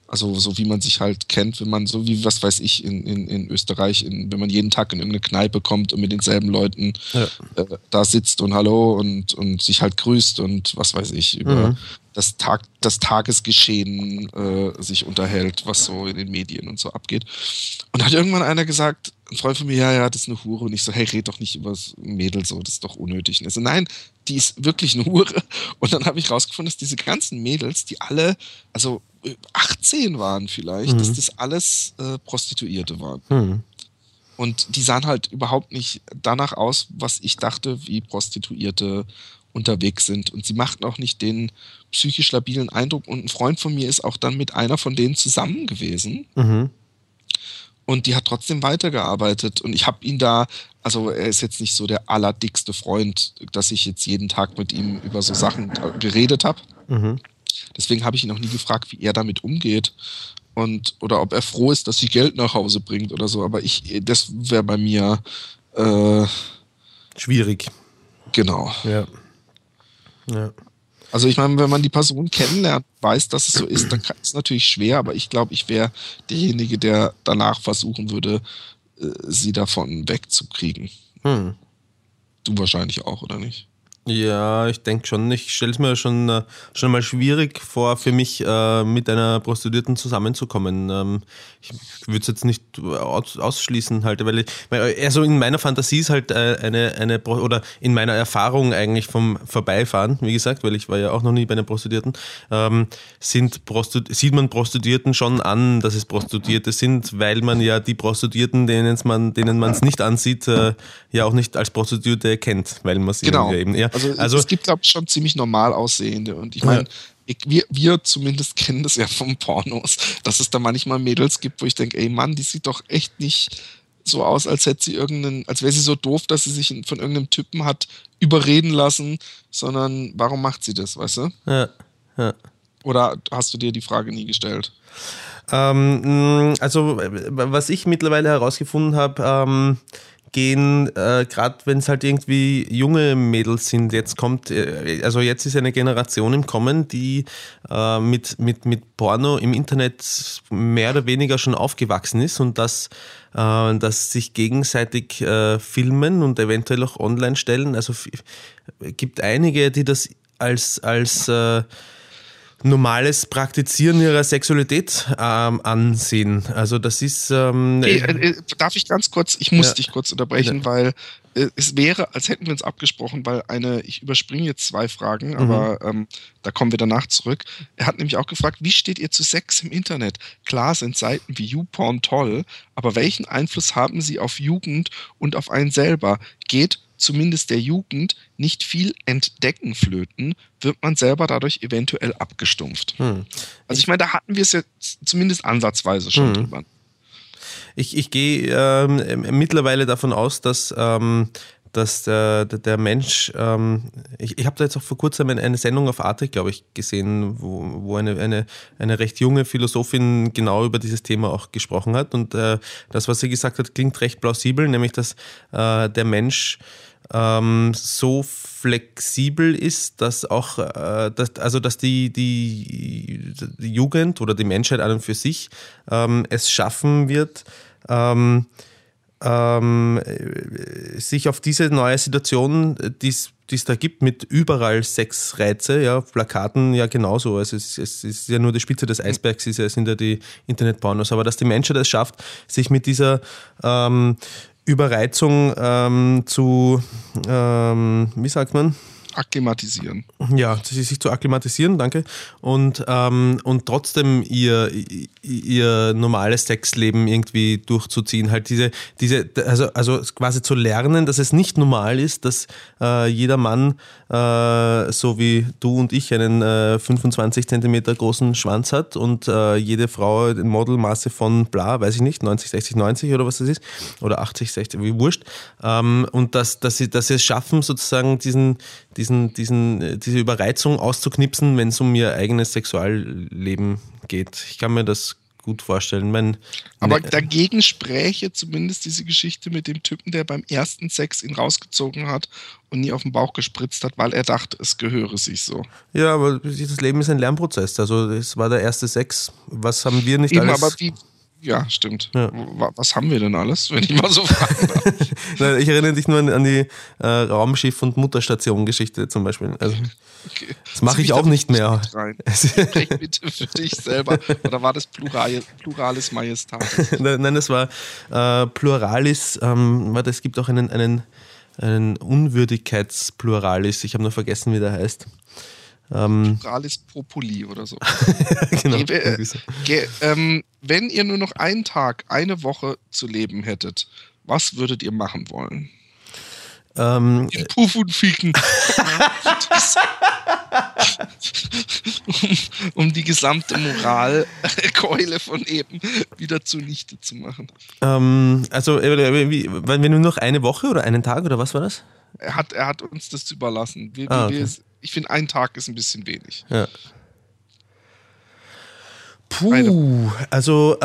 Also so wie man sich halt kennt, wenn man so wie, was weiß ich, in Österreich, wenn man jeden Tag in irgendeine Kneipe kommt und mit denselben Leuten da sitzt und hallo und sich halt grüßt und was weiß ich, über das Tagesgeschehen sich unterhält, was so in den Medien und so abgeht. Und hat irgendwann einer gesagt, ein Freund von mir, ja, das ist eine Hure. Und ich so, hey, red doch nicht über das Mädel so, das ist doch unnötig. Und er so, nein, die ist wirklich eine Hure. Und dann habe ich rausgefunden, dass diese ganzen Mädels, die alle, also 18 waren vielleicht, dass das alles Prostituierte waren. Und die sahen halt überhaupt nicht danach aus, was ich dachte, wie Prostituierte unterwegs sind. Und sie machten auch nicht den psychisch labilen Eindruck. Und ein Freund von mir ist auch dann mit einer von denen zusammen gewesen. Und die hat trotzdem weitergearbeitet. Und ich habe ihn da, also er ist jetzt nicht so der allerdickste Freund, dass ich jetzt jeden Tag mit ihm über so Sachen geredet habe. Deswegen habe ich ihn auch nie gefragt, wie er damit umgeht. Oder ob er froh ist, dass sie Geld nach Hause bringt oder so. Aber das wäre bei mir
schwierig.
Genau.
Ja.
Also ich meine, wenn man die Person kennenlernt, weiß, dass es so ist, dann ist es natürlich schwer, aber ich glaube, ich wäre derjenige, der danach versuchen würde, sie davon wegzukriegen. Du wahrscheinlich auch, oder nicht?
Ja, ich denke schon. Ich stelle es mir schon mal schwierig vor, für mich mit einer Prostituierten zusammenzukommen. Ich würde es jetzt nicht ausschließen, halt, weil also in meiner Fantasie ist halt oder in meiner Erfahrung eigentlich vom Vorbeifahren, wie gesagt, weil ich war ja auch noch nie bei einer Prostituierten, sieht man Prostituierten schon an, dass es Prostituierte sind, weil man ja die Prostituierten, denen man es nicht ansieht, ja auch nicht als Prostituierte kennt, weil man sie ja eben eher.
Also es gibt, glaube ich, schon ziemlich normal aussehende. Und ich meine, wir zumindest kennen das ja vom Pornos, dass es da manchmal Mädels gibt, wo ich denke, ey Mann, die sieht doch echt nicht so aus, als hätte sie als wäre sie so doof, dass sie sich von irgendeinem Typen hat überreden lassen, sondern warum macht sie das, weißt du?
Ja.
Oder hast du dir die Frage nie gestellt?
Also, was ich mittlerweile herausgefunden habe, gehen, gerade wenn es halt irgendwie junge Mädels sind, jetzt ist eine Generation im Kommen, die mit Porno im Internet mehr oder weniger schon aufgewachsen ist und dass sich gegenseitig filmen und eventuell auch online stellen. Also gibt einige, die das als normales Praktizieren ihrer Sexualität ansehen. Also das ist...
darf ich ganz kurz, ich muss dich kurz unterbrechen, weil es wäre, als hätten wir uns abgesprochen, weil ich überspringe jetzt 2 Fragen, aber da kommen wir danach zurück. Er hat nämlich auch gefragt, wie steht ihr zu Sex im Internet? Klar sind Seiten wie YouPorn toll, aber welchen Einfluss haben sie auf Jugend und auf einen selber? Geht zumindest der Jugend nicht viel Entdecken flöten, wird man selber dadurch eventuell abgestumpft. Also ich meine, da hatten wir es jetzt zumindest ansatzweise schon drüber.
Ich gehe mittlerweile davon aus, dass der Mensch, ich habe da jetzt auch vor kurzem eine Sendung auf Arte, glaube ich, gesehen, wo eine recht junge Philosophin genau über dieses Thema auch gesprochen hat und das, was sie gesagt hat, klingt recht plausibel, nämlich, dass der Mensch so flexibel ist, dass auch, dass die Jugend oder die Menschheit an und für sich es schaffen wird, sich auf diese neue Situation, die es da gibt, mit überall Sexreize, ja, Plakaten ja genauso. Also es ist ja nur die Spitze des Eisbergs, sind ja die Internetpornos, aber dass die Menschheit es schafft, sich mit dieser Überreizung wie sagt man?
Akklimatisieren.
Ja, sich zu akklimatisieren, danke. Und trotzdem ihr normales Sexleben irgendwie durchzuziehen. Halt also quasi zu lernen, dass es nicht normal ist, dass jeder Mann, so wie du und ich, einen 25 Zentimeter großen Schwanz hat und jede Frau ein Modelmaße von bla, weiß ich nicht, 90, 60, 90 oder was das ist. Oder 80, 60, wie wurscht. Und dass sie es schaffen, sozusagen diese Überreizung auszuknipsen, wenn es um ihr eigenes Sexualleben geht. Ich kann mir das gut vorstellen.
Aber dagegen spräche zumindest diese Geschichte mit dem Typen, der beim ersten Sex ihn rausgezogen hat und nie auf den Bauch gespritzt hat, weil er dachte, es gehöre sich so.
Ja, aber das Leben ist ein Lernprozess. Also es war der erste Sex. Was haben wir nicht
Eben,
alles...
aber ja, stimmt. Ja. Was haben wir denn alles, wenn ich mal so fragen darf?
Ich erinnere dich nur an die Raumschiff- und Mutterstation-Geschichte zum Beispiel. Also,
okay.
Das mache ich auch nicht mehr.
Sprech bitte für dich selber. Oder war das Pluralis Majestatis?
Nein, das war Pluralis. Warte, es gibt auch einen Unwürdigkeitspluralis. Ich habe nur vergessen, wie der heißt.
Pluralis Populi oder so.
Genau.
Wenn ihr nur noch einen Tag, eine Woche zu leben hättet, was würdet ihr machen wollen? Puff und Ficken. um die gesamte Moralkeule von eben wieder zunichte zu machen.
Also, wenn wir nur noch eine Woche oder einen Tag oder was war das?
Er hat uns das überlassen.
Okay.
Ich finde, ein Tag ist ein bisschen wenig.
Ja. Puh, also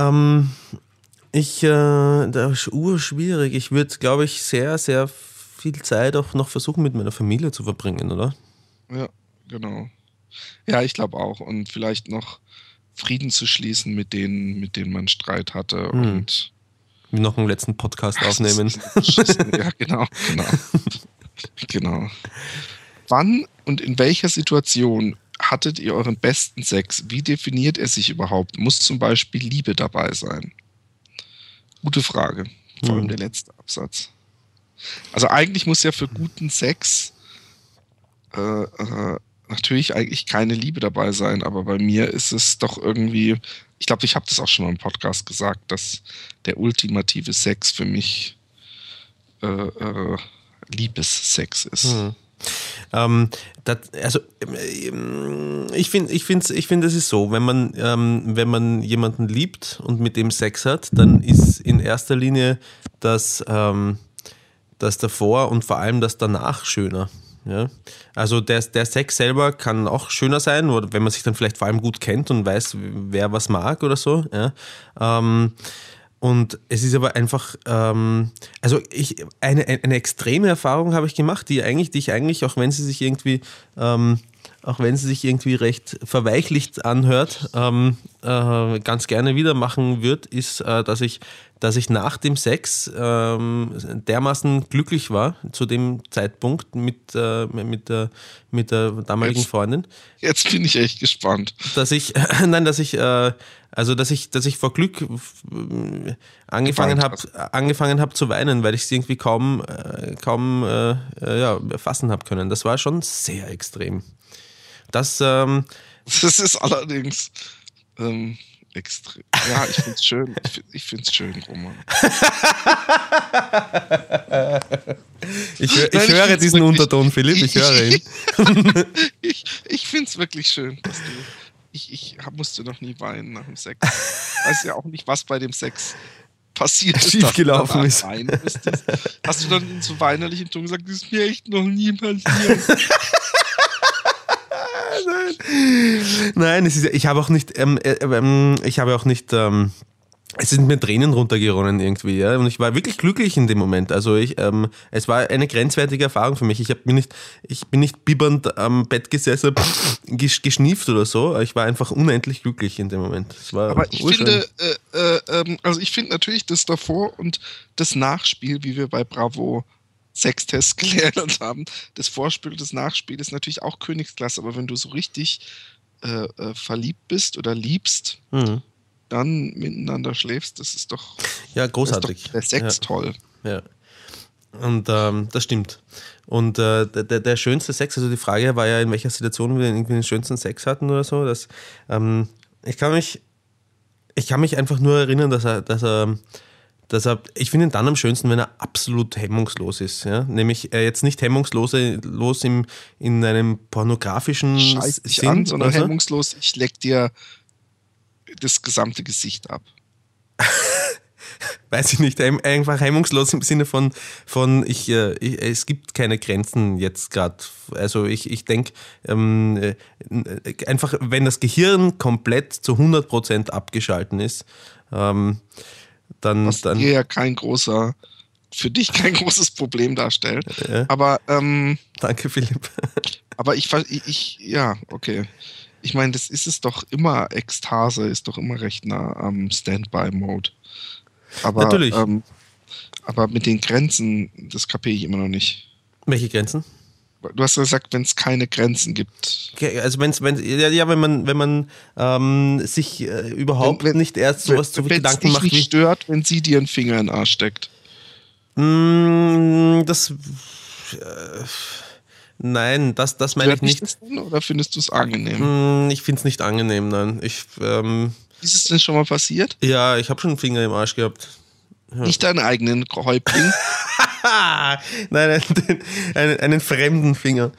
das ist urschwierig. Ich würde, glaube ich, sehr, sehr viel Zeit auch noch versuchen, mit meiner Familie zu verbringen, oder?
Ja, genau. Ja, ich glaube auch. Und vielleicht noch Frieden zu schließen mit denen man Streit hatte. Und
noch einen letzten Podcast aufnehmen.
Ja, genau. Genau. Wann und in welcher Situation hattet ihr euren besten Sex? Wie definiert er sich überhaupt? Muss zum Beispiel Liebe dabei sein? Gute Frage. Vor allem der letzte Absatz. Also eigentlich muss ja für guten Sex natürlich eigentlich keine Liebe dabei sein, aber bei mir ist es doch irgendwie, ich glaube, ich habe das auch schon mal im Podcast gesagt, dass der ultimative Sex für mich Liebessex ist.
Ich finde, es ist so, wenn man jemanden liebt und mit dem Sex hat, dann ist in erster Linie das davor und vor allem das danach schöner. Ja? Also der Sex selber kann auch schöner sein, oder wenn man sich dann vielleicht vor allem gut kennt und weiß, wer was mag oder so. Ja? Und es ist aber einfach, eine extreme Erfahrung habe ich gemacht, die ich eigentlich, auch wenn sie sich irgendwie recht verweichlicht anhört, ganz gerne wieder machen würde, ist, dass ich nach dem Sex dermaßen glücklich war zu dem Zeitpunkt mit der damaligen Freundin.
Jetzt bin ich echt gespannt.
Dass ich vor Glück angefangen habe zu weinen, weil ich es irgendwie kaum fassen habe können. Das war schon sehr extrem. Das
ist allerdings extrem. Ja, ich finde es schön. Ich finde es schön, Roman.
Ich höre diesen Unterton, Philipp. Ich höre ihn.
Ich finde es wirklich schön, dass du. Ich musste noch nie weinen nach dem Sex. Ich weiß ja auch nicht, was bei dem Sex passiert ist.
Schiefgelaufen ist.
Hast du dann in so weinerlichen Ton gesagt, das ist mir echt noch nie passiert?
Nein, ich habe auch nicht, es sind mir Tränen runtergeronnen irgendwie, ja, und ich war wirklich glücklich in dem Moment. Also es war eine grenzwertige Erfahrung für mich. Ich bin nicht bibbernd am Bett gesessen, geschnieft oder so. Ich war einfach unendlich glücklich in dem Moment.
Aber ich finde natürlich das davor und das Nachspiel, wie wir bei Bravo Sextest gelernt haben, das Vorspiel und das Nachspiel ist natürlich auch Königsklasse, aber wenn du so richtig verliebt bist oder liebst, dann miteinander schläfst, das ist doch,
großartig.
Der Sex toll.
Ja. Und das stimmt. Und der schönste Sex, also die Frage war ja, in welcher Situation wir irgendwie den schönsten Sex hatten oder so. Dass, ich kann mich einfach nur erinnern, dass er ich finde ihn dann am schönsten, wenn er absolut hemmungslos ist. Ja? Nämlich jetzt nicht hemmungslos in einem pornografischen
Scheiß dich
Sinn,
an, sondern
also
hemmungslos, ich leck dir das gesamte Gesicht ab.
weiß ich nicht, einfach hemmungslos im Sinne von es gibt keine Grenzen jetzt gerade. Also ich denke, einfach, wenn das Gehirn komplett zu 100% abgeschalten ist, dann...
Was dir ja für dich kein großes Problem darstellt.
Ja.
Aber
danke, Philipp.
Aber ja, okay. Ich meine, das ist es doch immer, Ekstase ist doch immer recht nah am Standby-Mode. Aber,
natürlich.
Aber mit den Grenzen, das kapiere ich immer noch nicht.
Welche Grenzen?
Du hast ja gesagt, wenn es keine Grenzen gibt.
Okay, also wenn man sich überhaupt nicht erst sowas zu Gedanken macht.
Wenn es dich nicht stört, wenn sie dir einen Finger in den Arsch steckt.
Nein, das meine ich nicht.
Oder findest du es angenehm?
Ich finde es nicht angenehm, nein.
Ist es denn schon mal passiert?
Ja, ich habe schon einen Finger im Arsch gehabt. Ja.
Nicht deinen eigenen Häuptling?
Nein, einen fremden Finger.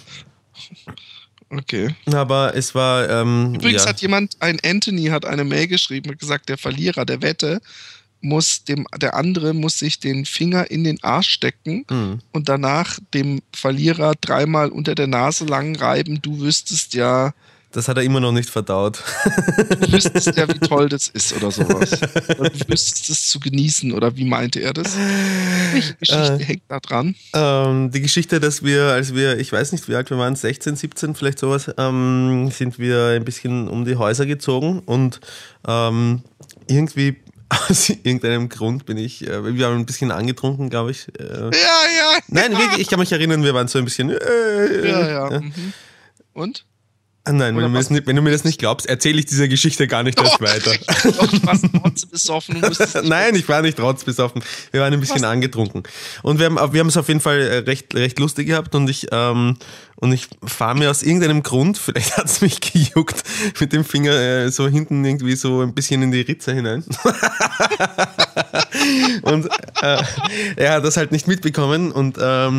Okay.
Aber es war...
Übrigens hat Anthony hat eine Mail geschrieben und gesagt, der Verlierer der Wette der andere muss sich den Finger in den Arsch stecken und danach dem Verlierer 3-mal unter der Nase lang reiben. Du wüsstest ja...
Das hat er immer noch nicht verdaut.
Du wüsstest ja, wie toll das ist oder sowas. Oder du wüsstest es zu genießen, oder wie meinte er das? Welche Geschichte hängt da dran?
Die Geschichte, dass als wir, ich weiß nicht, wie alt wir waren, 16, 17, vielleicht sowas, sind wir ein bisschen um die Häuser gezogen und irgendwie aus irgendeinem Grund wir waren ein bisschen angetrunken, glaube ich.
Ja.
Nein, wirklich, ich kann mich erinnern, wir waren so ein bisschen...
Ja. Mhm. Und?
Nein, wenn du mir das nicht glaubst, erzähle ich diese Geschichte gar nicht erst weiter.
Du warst rotzbesoffen.
Nein, ich war nicht rotzbesoffen. Wir waren ein bisschen angetrunken. Und wir haben es auf jeden Fall recht lustig gehabt und ich fahre mir aus irgendeinem Grund, vielleicht hat es mich gejuckt, mit dem Finger so hinten irgendwie so ein bisschen in die Ritze hinein. Und er hat das halt nicht mitbekommen und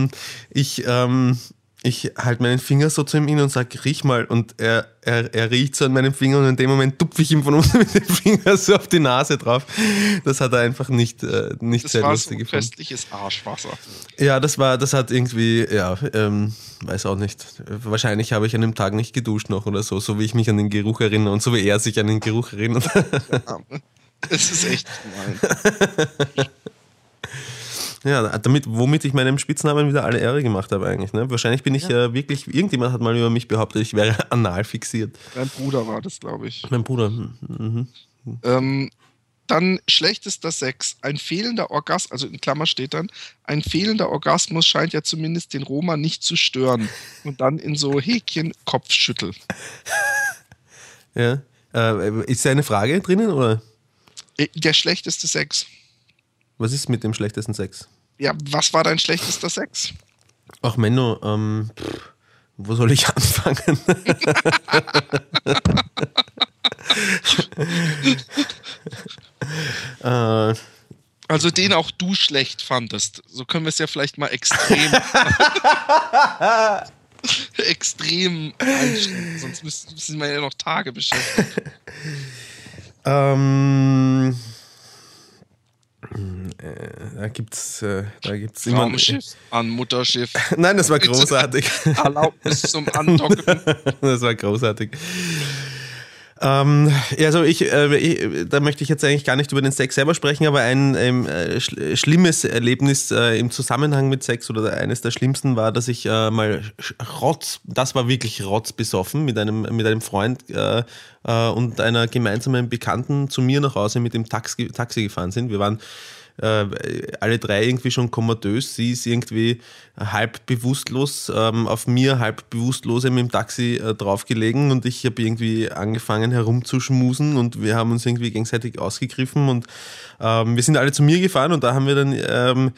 ich halte meinen Finger so zu ihm hin und sage, riech mal. Und er riecht so an meinem Finger und in dem Moment tupfe ich ihm von unten mit dem Finger so auf die Nase drauf. Das hat er einfach nicht sehr lustig gefunden. Das war so
köstliches Arschwasser.
Ja, das hat irgendwie, weiß auch nicht. Wahrscheinlich habe ich an dem Tag nicht geduscht noch oder so wie ich mich an den Geruch erinnere und so wie er sich an den Geruch erinnert.
Ja, das ist echt gemein.
Ja, womit ich meinem Spitznamen wieder alle Ehre gemacht habe eigentlich. Ne? Wahrscheinlich bin ich wirklich, irgendjemand hat mal über mich behauptet, ich wäre anal fixiert.
Dein Bruder war das, glaube ich.
Mein Bruder.
Dann schlechtester Sex. Ein fehlender Orgasmus, also in Klammer steht dann, ein fehlender Orgasmus scheint ja zumindest den Roma nicht zu stören. Und dann in so Häkchen Kopfschüttel.
Ja. Ist da eine Frage drinnen, oder?
Der schlechteste Sex.
Was ist mit dem schlechtesten Sex?
Ja, was war dein schlechtester Sex?
Ach Menno, wo soll ich anfangen?
Also den auch du schlecht fandest. So können wir es ja vielleicht mal extrem einstellen. Sonst müssen wir ja noch Tage beschäftigen.
Da gibt's
immer Raumschiff an Mutterschiff.
Nein, das war großartig.
Erlaubnis zum Andocken.
Das war großartig. Also da möchte ich jetzt eigentlich gar nicht über den Sex selber sprechen, aber ein schlimmes Erlebnis im Zusammenhang mit Sex oder eines der schlimmsten war, dass ich mal das war wirklich rotzbesoffen mit einem Freund und einer gemeinsamen Bekannten zu mir nach Hause mit dem Taxi gefahren sind. Wir waren alle drei irgendwie schon komatös. Sie ist irgendwie halb bewusstlos auf mir, halb bewusstlos im Taxi draufgelegen und ich habe irgendwie angefangen herumzuschmusen und wir haben uns irgendwie gegenseitig ausgegriffen und wir sind alle zu mir gefahren und da haben wir dann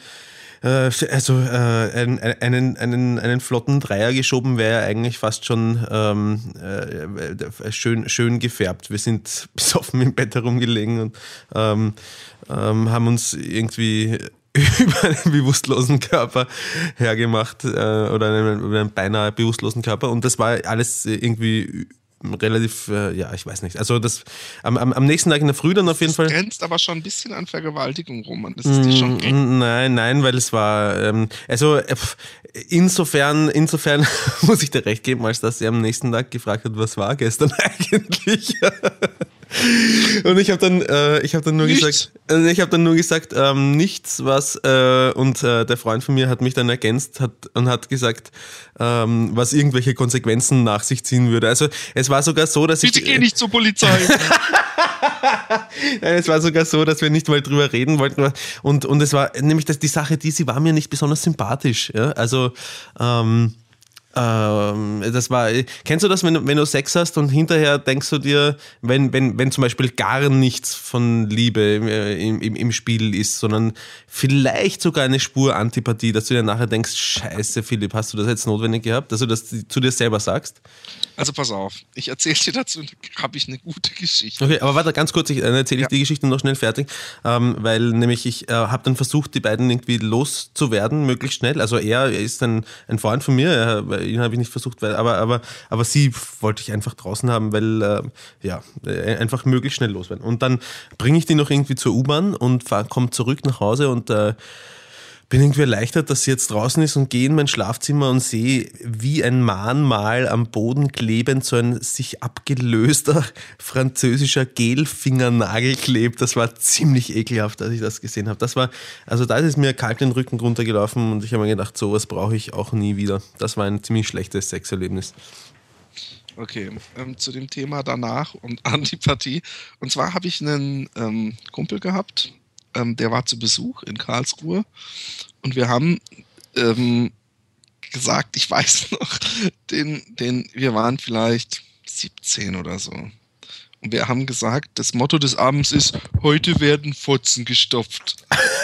einen flotten Dreier geschoben, wäre eigentlich fast schon schön gefärbt. Wir sind besoffen im Bett herumgelegen und haben uns irgendwie über einen bewusstlosen Körper hergemacht oder einen beinahe bewusstlosen Körper und das war alles irgendwie relativ, ich weiß nicht. Also das am nächsten Tag in der Früh dann auf jeden Fall.
Das grenzt aber schon ein bisschen an Vergewaltigung, Roman. Das ist dir schon.
Nein, weil es war, insofern muss ich dir recht geben, als dass sie am nächsten Tag gefragt hat, was war gestern eigentlich. Und ich habe dann nur gesagt, nichts, was und der Freund von mir hat mich dann ergänzt und hat gesagt, was irgendwelche Konsequenzen nach sich ziehen würde. Also es war sogar so, dass
Bitte geh nicht zur Polizei.
Nein, es war sogar so, dass wir nicht mal drüber reden wollten. Und es war nämlich die Sache, sie war mir nicht besonders sympathisch. Ja? Also das war, kennst du das, wenn du Sex hast und hinterher denkst du dir, wenn zum Beispiel gar nichts von Liebe im Spiel ist, sondern vielleicht sogar eine Spur Antipathie, dass du dir nachher denkst, scheiße Philipp, hast du das jetzt notwendig gehabt, dass du das zu dir selber sagst?
Also pass auf, ich erzähle dir dazu, habe ich eine gute Geschichte.
Okay, aber warte, ganz kurz, erzähle ich die Geschichte noch schnell fertig, weil nämlich ich habe dann versucht, die beiden irgendwie loszuwerden, möglichst schnell. Also er ist ein Freund von mir, ihn habe ich nicht versucht, aber sie wollte ich einfach draußen haben, weil einfach möglichst schnell loswerden. Und dann bringe ich die noch irgendwie zur U-Bahn und komme zurück nach Hause und bin irgendwie erleichtert, dass sie jetzt draußen ist und gehe in mein Schlafzimmer und sehe, wie ein Mahnmal am Boden klebend so ein sich abgelöster französischer Gelfingernagel klebt. Das war ziemlich ekelhaft, als ich das gesehen habe. Da ist es mir kalt den Rücken runtergelaufen und ich habe mir gedacht, sowas brauche ich auch nie wieder. Das war ein ziemlich schlechtes Sexerlebnis.
Okay, zu dem Thema danach und Antipathie. Und zwar habe ich einen Kumpel gehabt, der war zu Besuch in Karlsruhe und wir haben gesagt, ich weiß noch, wir waren vielleicht 17 oder so. Und wir haben gesagt, das Motto des Abends ist, heute werden Fotzen gestopft.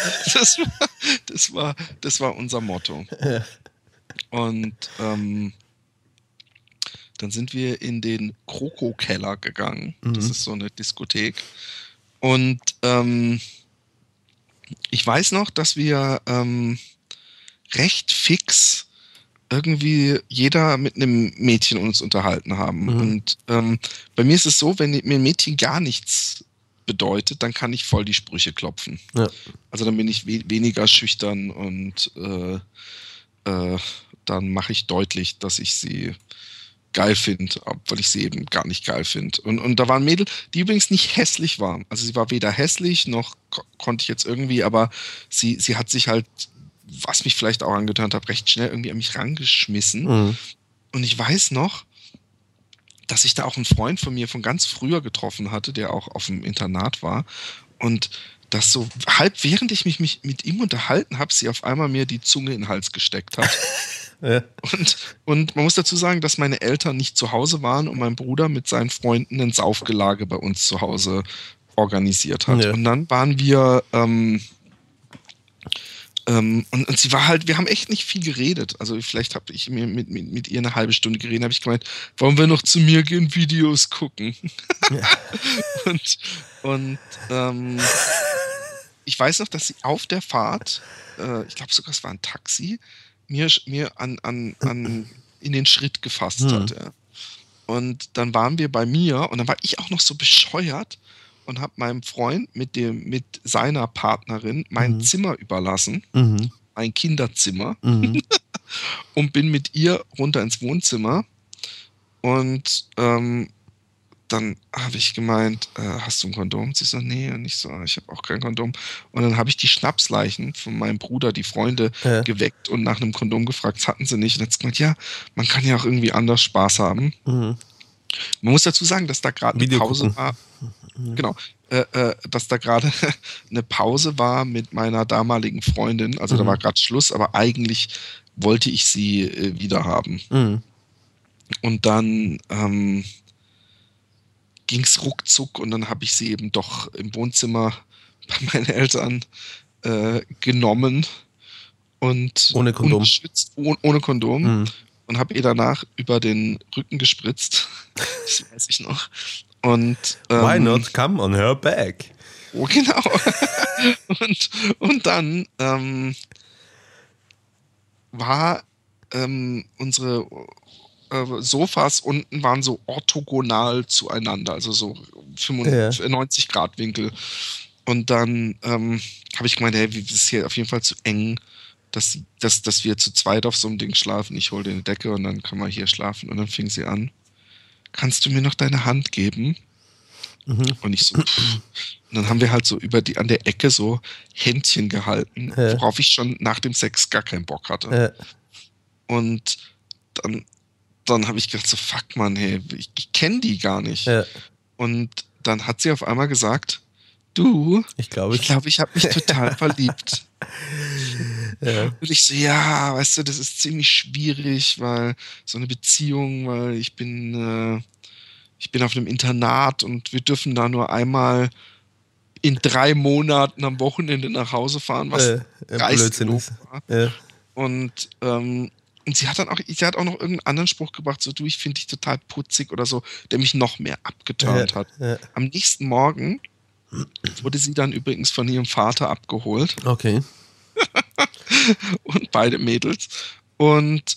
Das war unser Motto. Und dann sind wir in den Kroko-Keller gegangen. Das ist so eine Diskothek. Und ich weiß noch, dass wir recht fix irgendwie jeder mit einem Mädchen uns unterhalten haben. Und bei mir ist es so, wenn mir ein Mädchen gar nichts bedeutet, dann kann ich voll die Sprüche klopfen. Ja. Also dann bin ich weniger schüchtern und dann mache ich deutlich, dass ich sie geil finde, weil ich sie eben gar nicht geil finde. Und da war ein Mädel, die übrigens nicht hässlich war. Also sie war weder hässlich, noch konnte ich jetzt irgendwie, aber sie hat sich halt, was mich vielleicht auch angetan hat, recht schnell irgendwie an mich rangeschmissen. Und ich weiß noch, dass ich da auch einen Freund von mir von ganz früher getroffen hatte, der auch auf dem Internat war. Und dass so halb während ich mich mit ihm unterhalten habe, sie auf einmal mir die Zunge in den Hals gesteckt hat. Ja. Und man muss dazu sagen, dass meine Eltern nicht zu Hause waren und mein Bruder mit seinen Freunden ein Saufgelage bei uns zu Hause organisiert hat. Ja. Und dann waren wir und sie war halt, wir haben echt nicht viel geredet. Also vielleicht habe ich mir mit ihr eine halbe Stunde geredet, habe ich gemeint, wollen wir noch zu mir gehen, Videos gucken? Ja. und ich weiß noch, dass sie auf der Fahrt, ich glaube sogar es war ein Taxi, mir in den Schritt gefasst hat. Ja. Und dann waren wir bei mir und dann war ich auch noch so bescheuert und habe meinem Freund mit seiner Partnerin mein Zimmer überlassen, ein Kinderzimmer, und bin mit ihr runter ins Wohnzimmer und dann habe ich gemeint, hast du ein Kondom? Sie so, nee, nicht so, ich habe auch kein Kondom. Und dann habe ich die Schnapsleichen von meinem Bruder, die Freunde, geweckt und nach einem Kondom gefragt, das hatten sie nicht. Und dann hat sie gemeint, ja, man kann ja auch irgendwie anders Spaß haben. Man muss dazu sagen, dass da gerade eine Pause war. Genau, dass da gerade eine Pause war mit meiner damaligen Freundin. Also da war gerade Schluss, aber eigentlich wollte ich sie wieder haben. Und dann ging es ruckzuck und dann habe ich sie eben doch im Wohnzimmer bei meinen Eltern genommen und
ohne Kondom,
ohne Kondom und habe ihr danach über den Rücken gespritzt. Das weiß ich noch. Und
why not come on her back?
Oh, genau. und dann war Sofas unten waren so orthogonal zueinander, also so 95 Grad Winkel. Und dann habe ich gemeint, hey, das ist hier auf jeden Fall zu eng, dass wir zu zweit auf so einem Ding schlafen. Ich hole dir eine Decke und dann kann man hier schlafen. Und dann fing sie an, kannst du mir noch deine Hand geben? Und ich so, pff. Und dann haben wir halt so an der Ecke so Händchen gehalten, worauf ich schon nach dem Sex gar keinen Bock hatte. Und dann habe ich gedacht so, fuck man, hey, ich kenne die gar nicht. Und dann hat sie auf einmal gesagt, du, ich glaube, ich habe mich total verliebt. Und ich so, ja, weißt du, das ist ziemlich schwierig, weil so eine Beziehung, weil ich bin auf einem Internat und wir dürfen da nur einmal in 3 Monaten am Wochenende nach Hause fahren, was
Blödsinn ist.
War. Und sie hat auch noch irgendeinen anderen Spruch gebracht, so, du, ich finde dich total putzig oder so, der mich noch mehr abgeturnt hat. Am nächsten Morgen wurde sie dann übrigens von ihrem Vater abgeholt.
Okay.
Und beide Mädels. Und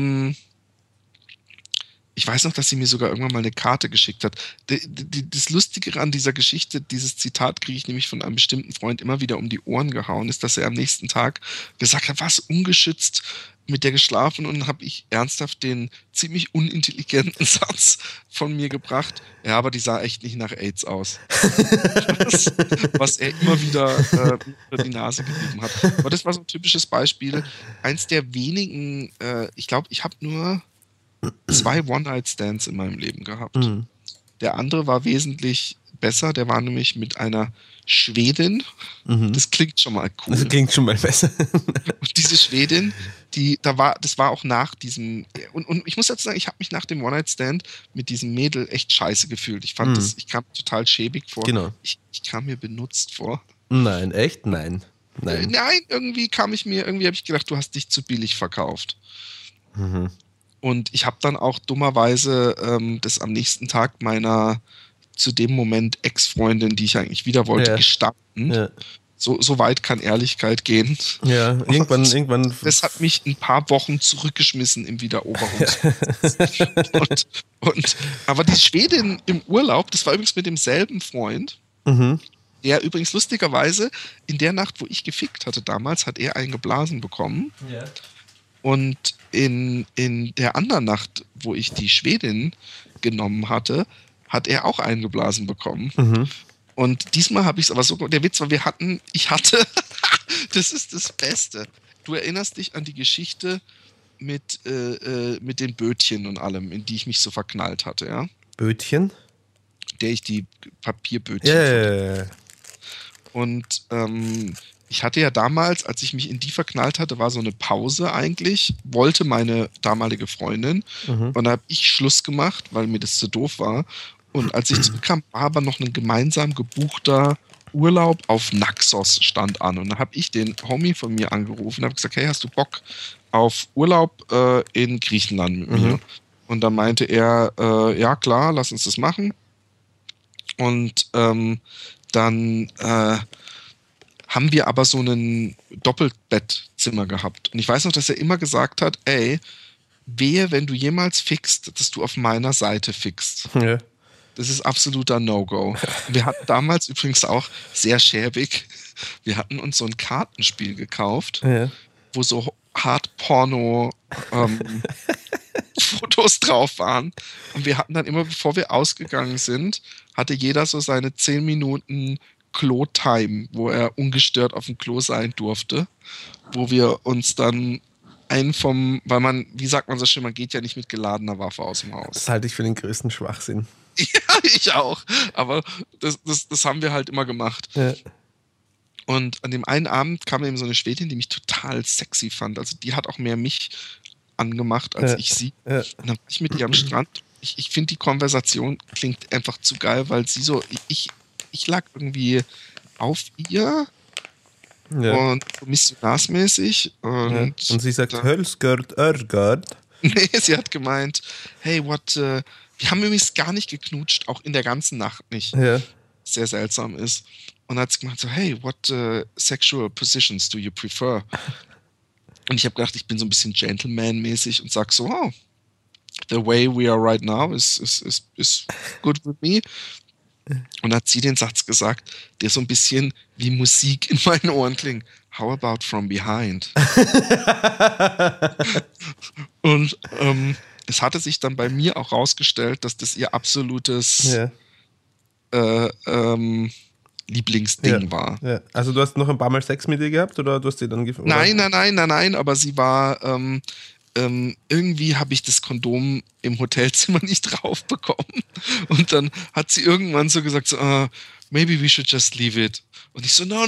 ich weiß noch, dass sie mir sogar irgendwann mal eine Karte geschickt hat. Das Lustige an dieser Geschichte, dieses Zitat kriege ich nämlich von einem bestimmten Freund immer wieder um die Ohren gehauen, ist, dass er am nächsten Tag gesagt hat, was, ungeschützt mit der geschlafen, und dann habe ich ernsthaft den ziemlich unintelligenten Satz von mir gebracht, ja, aber die sah echt nicht nach AIDS aus. was er immer wieder über die Nase gerieben hat. Aber das war so ein typisches Beispiel. Eins der wenigen, ich glaube, ich habe nur 2 One-Night-Stands in meinem Leben gehabt. Der andere war wesentlich besser, der war nämlich mit einer Schwedin. Das klingt schon mal cool.
Das klingt schon mal besser.
Und diese Schwedin, das war auch nach diesem, und ich muss jetzt sagen, ich habe mich nach dem One-Night-Stand mit diesem Mädel echt scheiße gefühlt. Ich fand ich kam total schäbig vor.
Genau.
Ich kam mir benutzt vor.
Nein, echt? Nein.
Nein, irgendwie habe ich gedacht, du hast dich zu billig verkauft. Und ich habe dann auch dummerweise das am nächsten Tag meiner zu dem Moment Ex-Freundin, die ich eigentlich wieder wollte, gestanden. Ja. So weit kann Ehrlichkeit gehen.
Ja, irgendwann.
Das hat mich ein paar Wochen zurückgeschmissen im Wiedereroberungs. Aber die Schwedin im Urlaub, das war übrigens mit demselben Freund, der übrigens lustigerweise in der Nacht, wo ich gefickt hatte damals, hat er einen geblasen bekommen. Ja. Und in der anderen Nacht, wo ich die Schwedin genommen hatte, hat er auch einen geblasen bekommen. Und diesmal habe ich es aber so, der Witz war, das ist das Beste. Du erinnerst dich an die Geschichte mit den Bötchen und allem, in die ich mich so verknallt hatte, ja?
Bötchen?
Der ich die Papierbötchen Und ich hatte ja damals, als ich mich in die verknallt hatte, war so eine Pause eigentlich, wollte meine damalige Freundin, und da habe ich Schluss gemacht, weil mir das zu doof war. Und als ich zurückkam, war aber noch ein gemeinsam gebuchter Urlaub auf Naxos stand an. Und dann habe ich den Homie von mir angerufen und habe gesagt, hey, hast du Bock auf Urlaub in Griechenland mit mir? Und dann meinte er, ja klar, lass uns das machen. Und dann haben wir aber so ein Doppelbettzimmer gehabt. Und ich weiß noch, dass er immer gesagt hat, ey, wehe, wenn du jemals fixt, dass du auf meiner Seite fixt. Ja. Das ist absoluter No-Go. Wir hatten damals übrigens auch sehr schäbig, wir hatten uns so ein Kartenspiel gekauft, wo so Hard-Porno Fotos drauf waren. Und wir hatten dann immer, bevor wir ausgegangen sind, hatte jeder so seine 10 Minuten Klo-Time, wo er ungestört auf dem Klo sein durfte, wo wir uns dann weil man, wie sagt man so schön, man geht ja nicht mit geladener Waffe aus dem Haus.
Das halte ich für den größten Schwachsinn.
Ja, ich auch. Aber das haben wir halt immer gemacht. Ja. Und an dem einen Abend kam eben so eine Schwedin, die mich total sexy fand. Also die hat auch mehr mich angemacht als ich sie. Ja. Und dann war ich mit ihr am Strand. Ich finde, die Konversation klingt einfach zu geil, weil sie so, ich lag irgendwie auf ihr und missionarsmäßig. Und
sie sagt, Hölskört, Örgard.
Nee, sie hat gemeint, hey, wir haben übrigens gar nicht geknutscht, auch in der ganzen Nacht nicht. Ja. Sehr seltsam ist. Und dann hat sie gemeint so, hey, what sexual positions do you prefer? Und ich habe gedacht, ich bin so ein bisschen Gentleman-mäßig und sag so, the way we are right now is good with me. Und hat sie den Satz gesagt, der so ein bisschen wie Musik in meinen Ohren klingt. How about from behind? Und es hatte sich dann bei mir auch rausgestellt, dass das ihr absolutes Lieblingsding war.
Ja. Also du hast noch ein paar Mal Sex mit ihr gehabt oder du hast sie dann gefunden?
Nein, aber sie war irgendwie habe ich das Kondom im Hotelzimmer nicht drauf bekommen. Und dann hat sie irgendwann so gesagt, so, maybe we should just leave it. Und ich so, no.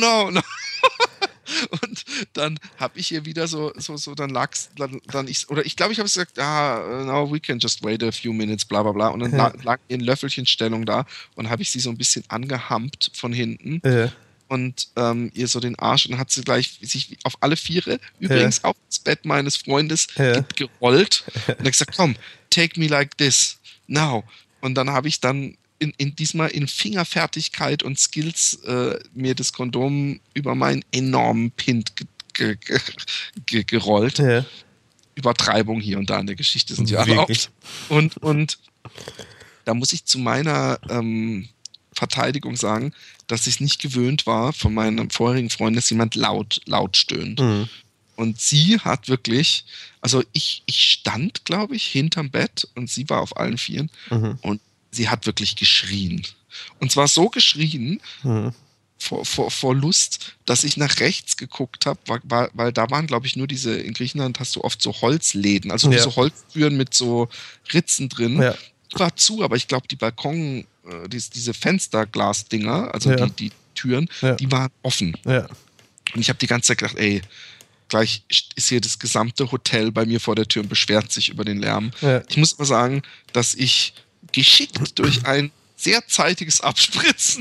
Und dann habe ich ihr wieder dann lag's, dann ich glaube, ich habe gesagt, no, we can just wait a few minutes, bla bla bla. Und dann lag ihr in Löffelchenstellung da und habe ich sie so ein bisschen angehampt von hinten. Ja. Und ihr so den Arsch und dann hat sie gleich sich auf alle Viere, übrigens auf das Bett meines Freundes gerollt und hat gesagt, komm, take me like this, now. Und dann habe ich dann diesmal in Fingerfertigkeit und Skills mir das Kondom über meinen enormen Pint gerollt. Ja. Übertreibung hier und da in der Geschichte sind ja erlaubt. Und da muss ich zu meiner Verteidigung sagen, dass ich es nicht gewöhnt war von meinem vorherigen Freund, dass jemand laut stöhnt. Mhm. Und sie hat wirklich, also ich stand, glaube ich, hinterm Bett und sie war auf allen Vieren und sie hat wirklich geschrien. Und zwar so geschrien vor Lust, dass ich nach rechts geguckt habe, weil da waren, glaube ich, nur diese, in Griechenland hast du oft so Holzläden, also so Holztüren mit so Ritzen drin. Ja. War zu, aber ich glaube, die Balkon, diese Fensterglas-Dinger, also die Türen, die waren offen. Ja. Und ich habe die ganze Zeit gedacht, ey, gleich ist hier das gesamte Hotel bei mir vor der Tür und beschwert sich über den Lärm. Ja. Ich muss aber sagen, dass ich geschickt durch ein sehr zeitiges Abspritzen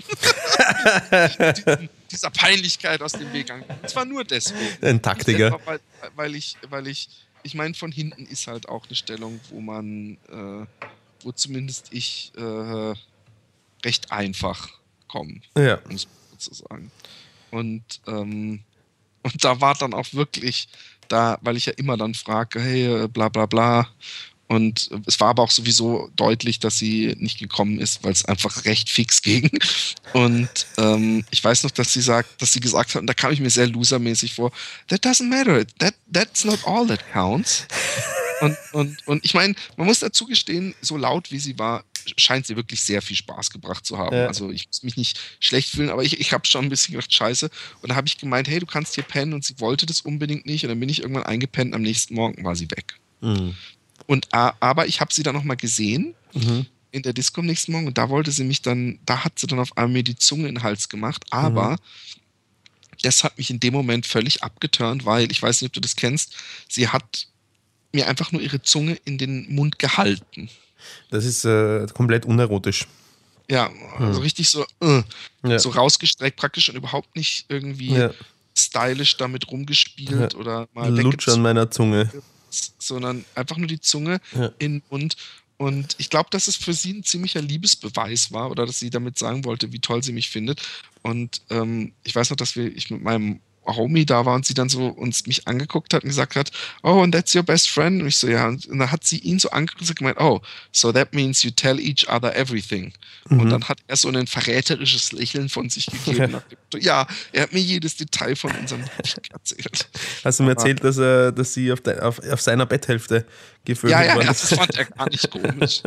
dieser Peinlichkeit aus dem Weg gegangen bin. Und zwar nur deswegen.
Ein Taktiker.
Weil ich meine, von hinten ist halt auch eine Stellung, wo zumindest ich recht einfach komme, muss man so sagen. Und da war dann auch wirklich da, weil ich ja immer dann frage, hey, bla bla bla. Und es war aber auch sowieso deutlich, dass sie nicht gekommen ist, weil es einfach recht fix ging. Und ich weiß noch, dass sie gesagt hat, und da kam ich mir sehr losermäßig vor, that doesn't matter, that's not all that counts. Und ich meine, man muss dazu gestehen, so laut wie sie war, scheint sie wirklich sehr viel Spaß gebracht zu haben. Ja. Also ich muss mich nicht schlecht fühlen, aber ich habe schon ein bisschen gedacht, scheiße. Und da habe ich gemeint, hey, du kannst hier pennen, und sie wollte das unbedingt nicht. Und dann bin ich irgendwann eingepennt und am nächsten Morgen war sie weg. Mhm. Aber ich habe sie dann nochmal gesehen in der Disco am nächsten Morgen, und da hat sie dann auf einmal mir die Zunge in den Hals gemacht, aber das hat mich in dem Moment völlig abgeturnt, weil, ich weiß nicht, ob du das kennst, sie hat mir einfach nur ihre Zunge in den Mund gehalten.
Das ist komplett unerotisch.
Ja, also richtig so rausgestreckt praktisch und überhaupt nicht irgendwie stylisch damit rumgespielt oder mal
Lutsch an meiner Zunge.
Sondern einfach nur die Zunge in den Mund. Und ich glaube, dass es für sie ein ziemlicher Liebesbeweis war, oder dass sie damit sagen wollte, wie toll sie mich findet. Und ich weiß noch, dass ich mit meinem Homie da war und sie dann so mich angeguckt hat und gesagt hat, oh, and that's your best friend? Und ich so, ja. Und dann hat sie ihn so angeguckt und gemeint, oh, so that means you tell each other everything. Und dann hat er so ein verräterisches Lächeln von sich gegeben. Ja, er hat mir jedes Detail von unserem Krieg erzählt.
Hast du mir erzählt, dass sie auf seiner Betthälfte gefühlt
worden ist? Ja, das fand er gar nicht komisch.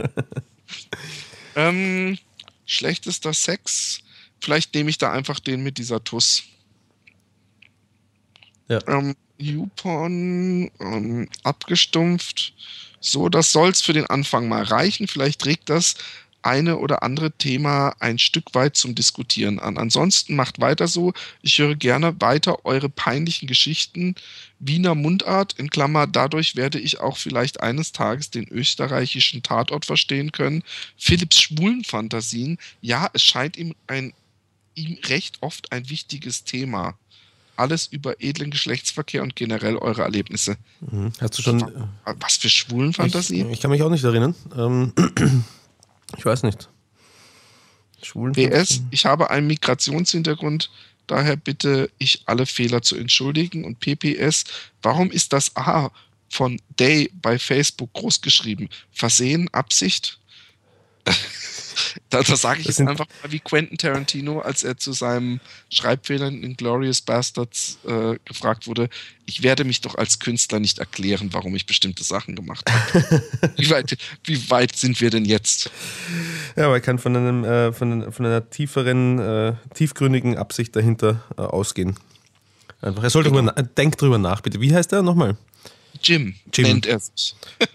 Schlechtester Sex? Vielleicht nehme ich da einfach den mit dieser Tuss. Ja. YouPorn, abgestumpft. So, das soll es für den Anfang mal reichen. Vielleicht regt das eine oder andere Thema ein Stück weit zum Diskutieren an. Ansonsten macht weiter so. Ich höre gerne weiter eure peinlichen Geschichten. Wiener Mundart, in Klammer, dadurch werde ich auch vielleicht eines Tages den österreichischen Tatort verstehen können. Philipps Schwulenfantasien, ja, es scheint ihm recht oft ein wichtiges Thema. Alles über edlen Geschlechtsverkehr und generell eure Erlebnisse.
Hast du schon...
Was für Schwulenfantasien?
Ich kann mich auch nicht erinnern. Ich weiß nicht.
PS, ich habe einen Migrationshintergrund, daher bitte ich alle Fehler zu entschuldigen. Und PPS, warum ist das A von Day bei Facebook groß geschrieben. Versehen, Absicht? Da sage ich jetzt einfach mal wie Quentin Tarantino, als er zu seinem Schreibfehler in Inglourious Basterds gefragt wurde, ich werde mich doch als Künstler nicht erklären, warum ich bestimmte Sachen gemacht habe. Wie weit sind wir denn jetzt?
Ja, man kann von einer tiefgründigen Absicht dahinter ausgehen. Einfach, er soll denk drüber nach, bitte. Wie heißt er nochmal?
Jim nennt er sich.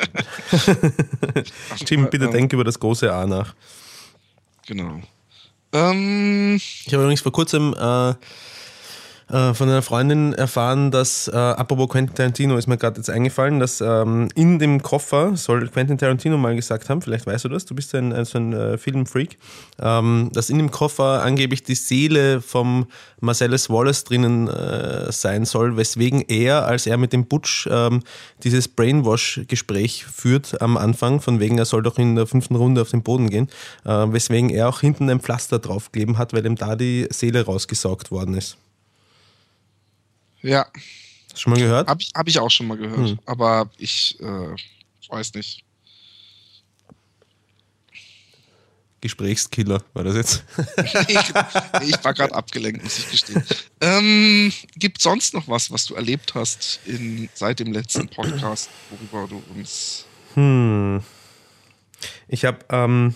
Jim, bitte denk über das große A nach.
Genau.
Ich habe übrigens vor kurzem von einer Freundin erfahren, dass, apropos Quentin Tarantino, ist mir gerade jetzt eingefallen, dass in dem Koffer, soll Quentin Tarantino mal gesagt haben, vielleicht weißt du das, du bist so ein Filmfreak, dass in dem Koffer angeblich die Seele vom Marcellus Wallace drinnen sein soll, weswegen er, als er mit dem Butch dieses Brainwash-Gespräch führt am Anfang, von wegen, er soll doch in der 5. Runde auf den Boden gehen, weswegen er auch hinten ein Pflaster draufkleben hat, weil ihm da die Seele rausgesaugt worden ist.
Ja.
Hast du schon mal gehört?
Hab ich auch schon mal gehört, aber ich weiß nicht.
Gesprächskiller war das jetzt?
Ich war gerade abgelenkt, muss ich gestehen. Gibt es sonst noch was du erlebt hast seit dem letzten Podcast, worüber du uns...
Ich habe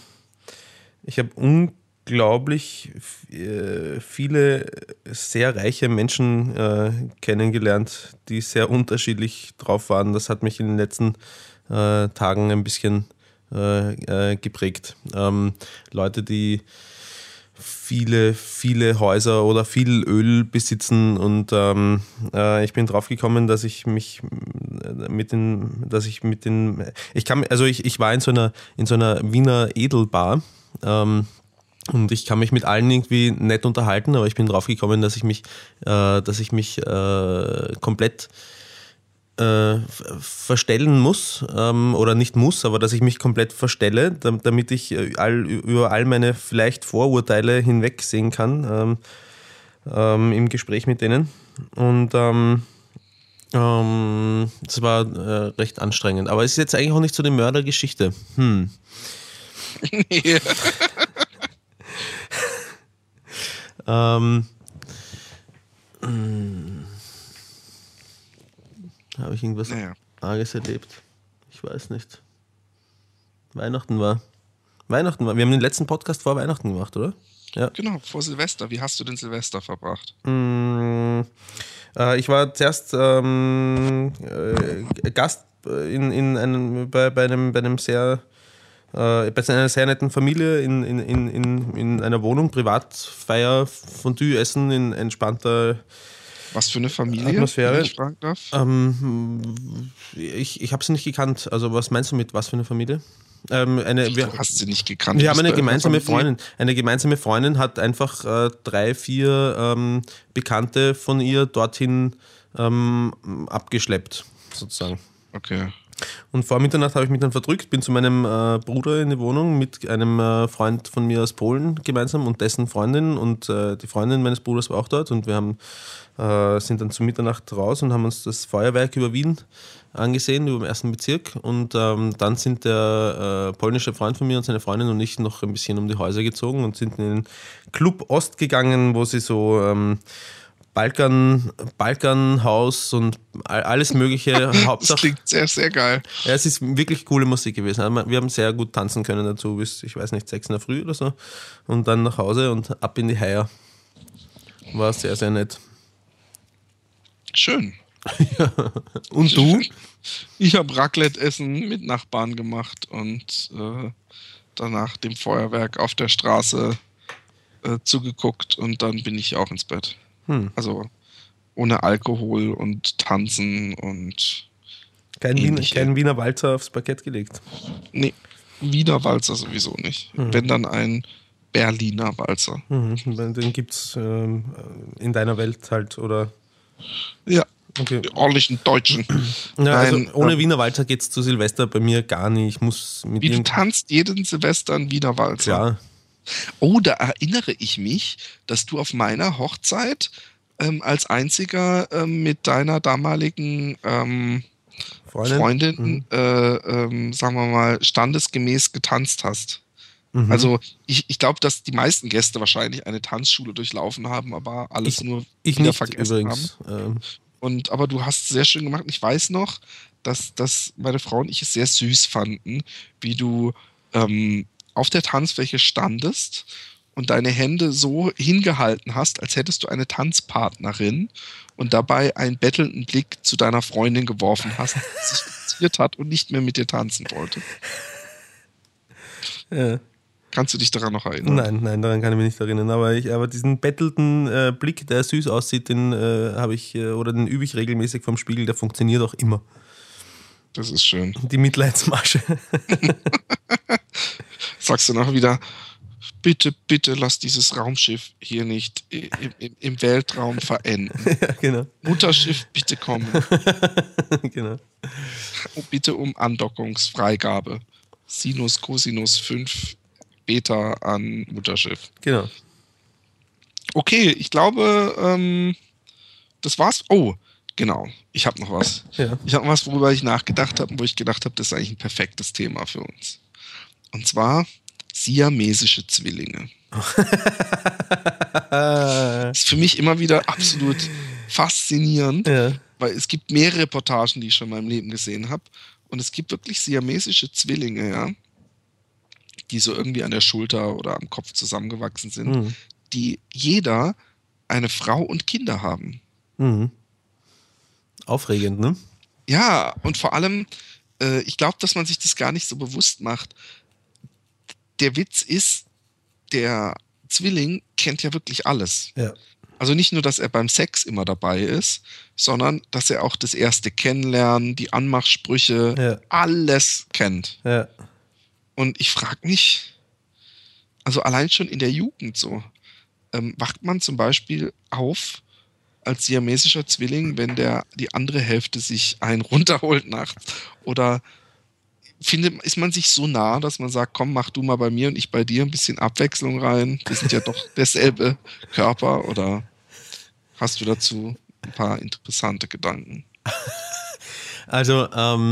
unglaublich viele sehr reiche Menschen kennengelernt, die sehr unterschiedlich drauf waren. Das hat mich in den letzten Tagen ein bisschen geprägt. Leute, die viele Häuser oder viel Öl besitzen, und ich bin drauf gekommen, dass ich war in so einer Wiener Edelbar, und ich kann mich mit allen irgendwie nett unterhalten, aber ich bin drauf gekommen, dass ich mich komplett verstellen muss, oder nicht muss, aber dass ich mich komplett verstelle, damit ich über all meine vielleicht Vorurteile hinwegsehen kann im Gespräch mit denen. Und das war recht anstrengend. Aber es ist jetzt eigentlich auch nicht so eine Mördergeschichte.
Ja.
Habe ich irgendwas Arges erlebt? Ich weiß nicht. Weihnachten war. Wir haben den letzten Podcast vor Weihnachten gemacht, oder? Ja.
Genau, vor Silvester. Wie hast du den Silvester verbracht?
Ich war zuerst Gast bei einer sehr netten Familie in einer Wohnung, Privatfeier, Fondue essen in entspannter
Was für eine Familie,
Atmosphäre.
wenn ich fragen darf?
Ich habe sie nicht gekannt. Also was meinst du mit was für eine Familie?
Du hast sie nicht gekannt.
Wir haben eine gemeinsame Freundin. Eine gemeinsame Freundin hat einfach 3-4 Bekannte von ihr dorthin abgeschleppt, sozusagen.
Okay.
Und vor Mitternacht habe ich mich dann verdrückt, bin zu meinem Bruder in die Wohnung mit einem Freund von mir aus Polen gemeinsam und dessen Freundin, und die Freundin meines Bruders war auch dort, und wir sind dann zu Mitternacht raus und haben uns das Feuerwerk über Wien angesehen, über den 1. Bezirk, und dann sind der polnische Freund von mir und seine Freundin und ich noch ein bisschen um die Häuser gezogen und sind in den Club Ost gegangen, wo sie so Balkanhaus und alles mögliche.
Das klingt sehr, sehr geil.
Ja, es ist wirklich coole Musik gewesen. Wir haben sehr gut tanzen können dazu bis, ich weiß nicht, 6 in der Früh oder so. Und dann nach Hause und ab in die Heier. War sehr, sehr nett.
Schön.
Ja. Und du?
Ich habe Raclette-Essen mit Nachbarn gemacht und danach dem Feuerwerk auf der Straße zugeguckt, und dann bin ich auch ins Bett. Also ohne Alkohol und Tanzen und
kein Wiener Walzer aufs Parkett gelegt.
Nee, Wiener Walzer sowieso nicht. Wenn dann ein Berliner Walzer.
Den gibt's in deiner Welt halt, oder?
Ja,
okay.
Die ordentlichen Deutschen.
Ja, also ohne Wiener Walzer geht's zu Silvester bei mir gar nicht. Ich muss mit
du tanzt jeden Silvester einen Wiener Walzer?
Ja.
Oh, da erinnere ich mich, dass du auf meiner Hochzeit als einziger mit deiner damaligen Freundin sagen wir mal, standesgemäß getanzt hast.
Mhm.
Also ich glaube, dass die meisten Gäste wahrscheinlich eine Tanzschule durchlaufen haben, aber alles nur
Ich
wieder
nicht
vergessen
übrigens.
haben. Aber du hast es sehr schön gemacht. Und ich weiß noch, dass meine Frau und ich es sehr süß fanden, wie du auf der Tanzfläche standest und deine Hände so hingehalten hast, als hättest du eine Tanzpartnerin und dabei einen bettelnden Blick zu deiner Freundin geworfen hast, die sich interessiert hat und nicht mehr mit dir tanzen wollte.
Ja.
Kannst du dich daran noch erinnern?
Nein, daran kann ich mich nicht erinnern. Aber diesen bettelten Blick, der süß aussieht, den habe ich, oder den übe ich regelmäßig vom Spiegel, der funktioniert auch immer.
Das ist schön.
Die Mitleidsmasche.
Sagst du noch wieder, bitte, bitte lass dieses Raumschiff hier nicht im Weltraum verenden.
Ja, genau.
Mutterschiff, bitte kommen.
Genau.
Bitte um Andockungsfreigabe. Sinus, Cosinus 5 Beta an Mutterschiff.
Genau.
Okay, ich glaube, das war's. Oh, genau. Ich habe noch was.
Ja.
Ich habe noch was, worüber ich nachgedacht habe und wo ich gedacht habe, das ist eigentlich ein perfektes Thema für uns. Und zwar siamesische Zwillinge. Das ist für mich immer wieder absolut faszinierend,
Ja.
weil es gibt mehrere Reportagen, die ich schon in meinem Leben gesehen habe. Und es gibt wirklich siamesische Zwillinge, ja, die so irgendwie an der Schulter oder am Kopf zusammengewachsen sind, die jeder eine Frau und Kinder haben.
Mhm. Aufregend, ne?
Ja, und vor allem, ich glaube, dass man sich das gar nicht so bewusst macht. Der Witz ist, der Zwilling kennt ja wirklich alles.
Ja.
Also nicht nur, dass er beim Sex immer dabei ist, sondern dass er auch das erste Kennenlernen, die Anmachsprüche, alles kennt.
Ja.
Und ich frage mich, also allein schon in der Jugend so, wacht man zum Beispiel auf als siamesischer Zwilling, wenn die andere Hälfte sich einen runterholt nachts? Oder ist man sich so nah, dass man sagt, komm, mach du mal bei mir und ich bei dir, ein bisschen Abwechslung rein? Wir sind ja doch derselbe Körper. Oder hast du dazu ein paar interessante Gedanken?
Also,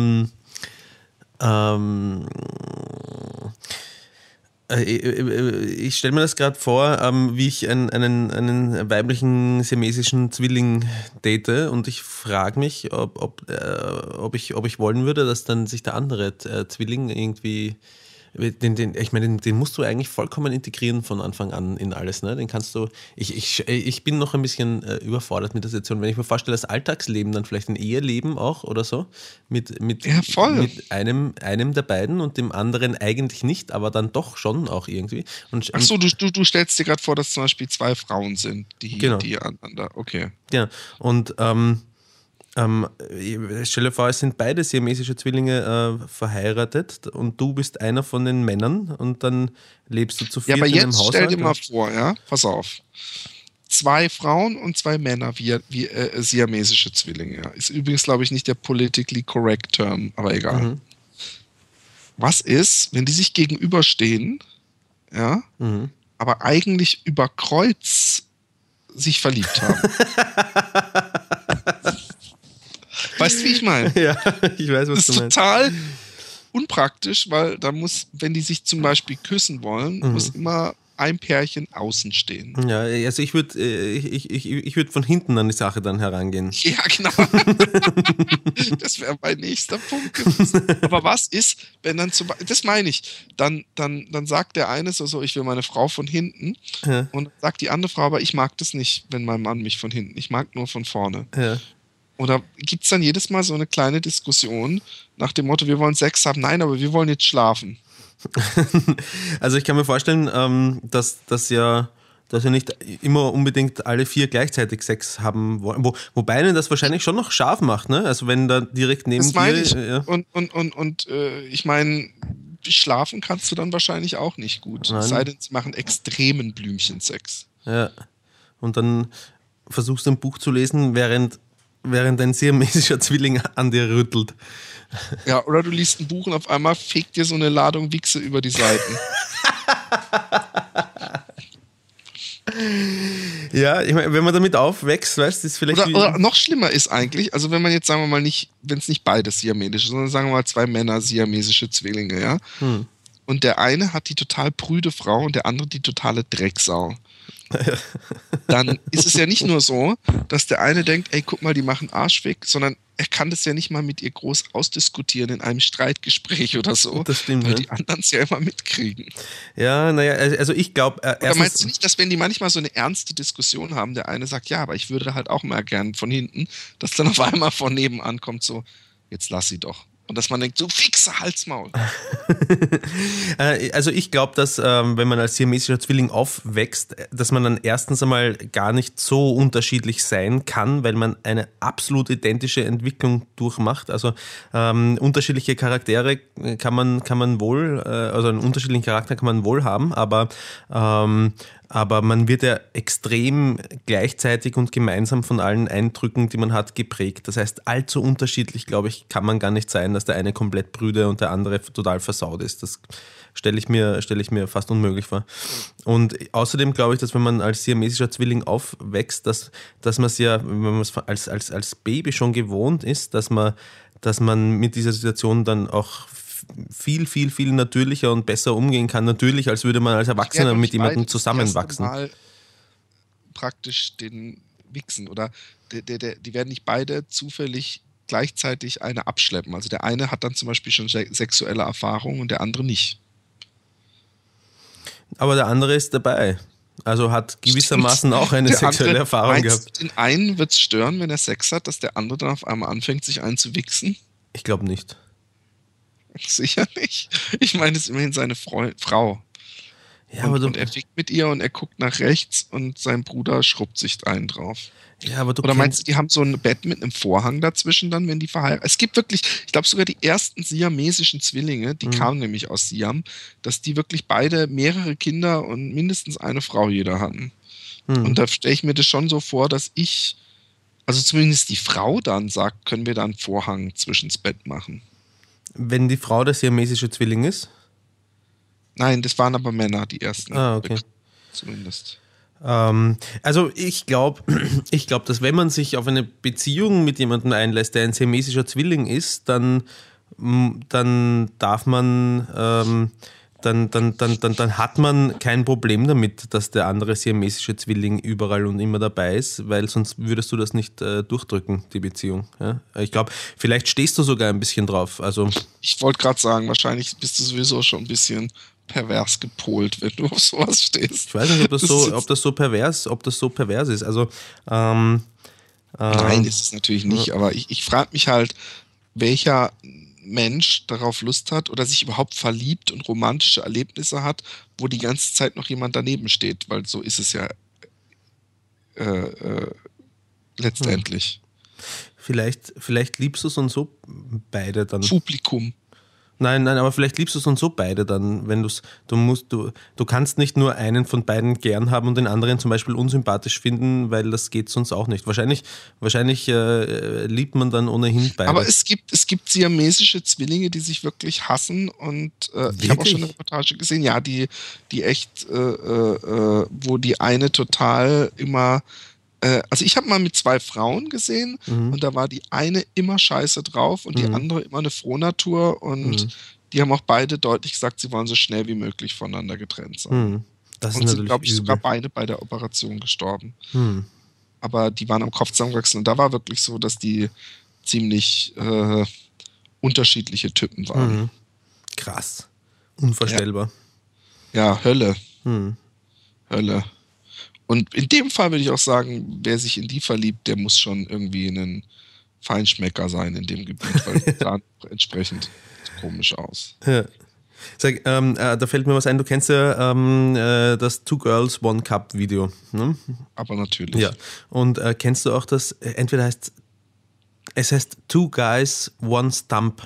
ich stelle mir das gerade vor, wie ich einen weiblichen siamesischen Zwilling date, und ich frage mich, ob ich wollen würde, dass dann sich der andere Zwilling irgendwie, ich meine, den musst du eigentlich vollkommen integrieren von Anfang an in alles, ne? Den kannst du, ich bin noch ein bisschen überfordert mit der Situation, wenn ich mir vorstelle, das Alltagsleben, dann vielleicht ein Eheleben auch oder so, mit einem der beiden und dem anderen eigentlich nicht, aber dann doch schon auch irgendwie.
Ach so, du stellst dir gerade vor, dass zum Beispiel zwei Frauen sind, die aneinander, okay.
Ja, und stell dir vor, es sind beide siamesische Zwillinge verheiratet und du bist einer von den Männern und dann lebst du zu viert in einem Haushalt.
Ja, aber jetzt stell dir mal vor, ja, pass auf. 2 Frauen und 2 Männer wie siamesische Zwillinge. Ja. Ist übrigens, glaube ich, nicht der politically correct Term, aber egal. Mhm. Was ist, wenn die sich gegenüberstehen, ja, aber eigentlich über Kreuz sich verliebt haben? Weißt du, wie ich meine?
Ja, ich weiß, was du meinst.
Das ist total unpraktisch, weil da muss, wenn die sich zum Beispiel küssen wollen, muss immer ein Pärchen außen stehen.
Ja, also ich würd von hinten an die Sache dann herangehen.
Ja, genau. Das wäre mein nächster Punkt gewesen. Aber was ist, wenn dann das meine ich, dann sagt der eine so, ich will meine Frau von hinten, und dann sagt die andere Frau, aber ich mag das nicht, wenn mein Mann mich von hinten, ich mag nur von vorne. Ja. Oder gibt es dann jedes Mal so eine kleine Diskussion nach dem Motto, wir wollen Sex haben? Nein, aber wir wollen jetzt schlafen.
Also ich kann mir vorstellen, dass ja nicht immer unbedingt alle 4 gleichzeitig Sex haben wollen. Wobei ihnen das wahrscheinlich schon noch scharf macht, ne? Also wenn da direkt neben
das meine
dir...
Ich.
Ja.
Und ich meine, schlafen kannst du dann wahrscheinlich auch nicht gut. Es sei denn, sie machen extremen Blümchensex.
Ja. Und dann versuchst du ein Buch zu lesen, während ein siamesischer Zwilling an dir rüttelt.
Ja, oder du liest ein Buch und auf einmal fegt dir so eine Ladung Wichse über die Seiten.
Ja, ich meine, wenn man damit aufwächst, weißt du, ist vielleicht...
Oder noch schlimmer ist eigentlich, also wenn man jetzt, sagen wir mal, nicht, wenn es nicht beides siamesische, sondern sagen wir mal 2 Männer siamesische Zwillinge, ja. Und der eine hat die total prüde Frau und der andere die totale Drecksau. Dann ist es ja nicht nur so, dass der eine denkt, ey, guck mal, die machen Arsch weg, sondern er kann das ja nicht mal mit ihr groß ausdiskutieren in einem Streitgespräch oder so,
das stimmt,
weil die anderen es ja immer mitkriegen.
Ja, naja, also ich glaube...
Oder meinst du nicht, dass wenn die manchmal so eine ernste Diskussion haben, der eine sagt, ja, aber ich würde halt auch mal gern von hinten, dass dann auf einmal von nebenan kommt so, jetzt lass sie doch. Und dass man denkt, so fixe Halsmaul.
Also ich glaube, dass wenn man als siamesischer Zwilling aufwächst, dass man dann erstens einmal gar nicht so unterschiedlich sein kann, weil man eine absolut identische Entwicklung durchmacht. Also unterschiedliche Charaktere kann man wohl, also einen unterschiedlichen Charakter kann man wohl haben, aber man wird ja extrem gleichzeitig und gemeinsam von allen Eindrücken, die man hat, geprägt. Das heißt, allzu unterschiedlich, glaube ich, kann man gar nicht sein, dass der eine komplett brüde und der andere total versaut ist. Das stelle ich mir fast unmöglich vor. Und außerdem glaube ich, dass wenn man als siamesischer Zwilling aufwächst, dass man es ja, wenn man es als Baby schon gewohnt ist, dass man mit dieser Situation dann auch viel, viel, viel natürlicher und besser umgehen kann. Natürlich, als würde man als Erwachsener mit jemandem zusammenwachsen.
Mal praktisch den Wichsen oder die werden nicht beide zufällig gleichzeitig eine abschleppen. Also der eine hat dann zum Beispiel schon sexuelle Erfahrung und der andere nicht.
Aber der andere ist dabei. Also hat gewissermaßen auch eine sexuelle Erfahrung gehabt.
Den einen wird es stören, wenn er Sex hat, dass der andere dann auf einmal anfängt, sich einzuwichsen?
Ich glaube nicht.
Sicher nicht. Ich meine, es ist immerhin seine Frau. Ja, und er fickt mit ihr und er guckt nach rechts und sein Bruder schrubbt sich einen drauf.
Ja, aber
Oder meinst du, die haben so ein Bett mit einem Vorhang dazwischen dann, wenn die verheiratet? Es gibt wirklich, ich glaube sogar die ersten siamesischen Zwillinge, die kamen nämlich aus Siam, dass die wirklich beide mehrere Kinder und mindestens eine Frau jeder hatten. Und da stelle ich mir das schon so vor, dass also zumindest die Frau dann sagt, können wir da einen Vorhang zwischens Bett machen.
Wenn die Frau der siamesische Zwilling ist?
Nein, das waren aber Männer, die ersten.
Okay.
Zumindest.
Also ich glaube, dass wenn man sich auf eine Beziehung mit jemandem einlässt, der ein siamesischer Zwilling ist, dann darf man... Dann hat man kein Problem damit, dass der andere siamesische Zwilling überall und immer dabei ist, weil sonst würdest du das nicht durchdrücken, die Beziehung. Ja? Ich glaube, vielleicht stehst du sogar ein bisschen drauf. Also
ich wollte gerade sagen, wahrscheinlich bist du sowieso schon ein bisschen pervers gepolt, wenn du auf sowas stehst.
Ich weiß nicht, ob das so pervers ist. Also
nein, ist es natürlich nicht, aber ich frage mich halt, welcher Mensch darauf Lust hat oder sich überhaupt verliebt und romantische Erlebnisse hat, wo die ganze Zeit noch jemand daneben steht, weil so ist es ja letztendlich.
Vielleicht liebst du es und so beide dann.
Publikum.
Nein, aber vielleicht liebst du es und so beide dann, wenn du kannst nicht nur einen von beiden gern haben und den anderen zum Beispiel unsympathisch finden, weil das geht sonst auch nicht. Wahrscheinlich liebt man dann ohnehin beide.
Aber es gibt siamesische Zwillinge, die sich wirklich hassen und ich habe auch schon eine Reportage gesehen, ja, die echt, wo die eine total immer also ich habe mal mit 2 Frauen gesehen und da war die eine immer scheiße drauf und die andere immer eine Frohnatur und die haben auch beide deutlich gesagt, sie wollen so schnell wie möglich voneinander getrennt sein.
Das
und sind, glaube ich, sogar beide bei der Operation gestorben. Aber die waren am Kopf zusammengewachsen und da war wirklich so, dass die ziemlich unterschiedliche Typen waren.
Krass. Unvorstellbar.
Ja, Hölle. Hölle. Und in dem Fall würde ich auch sagen, wer sich in die verliebt, der muss schon irgendwie ein Feinschmecker sein in dem Gebiet, weil das sah entsprechend komisch aus.
Ja. Sag, da fällt mir was ein, du kennst ja das Two Girls, One Cup Video. Ne?
Aber natürlich.
Ja. Und kennst du auch das, entweder es heißt Two Guys, One Stump.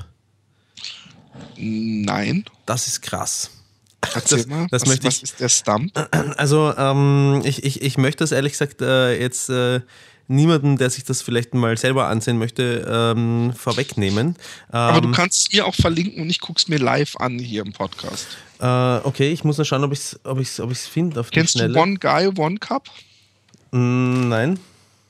Nein.
Das ist krass.
Erzähl mal, was ist der Stump?
Also ich möchte das ehrlich gesagt jetzt niemanden, der sich das vielleicht mal selber ansehen möchte, vorwegnehmen.
Aber du kannst es mir auch verlinken und ich gucke es mir live an hier im Podcast.
Okay, ich muss noch schauen, ob ich's finde auf die
Kennst
Schnelle.
du One Guy, One Cup?
Nein.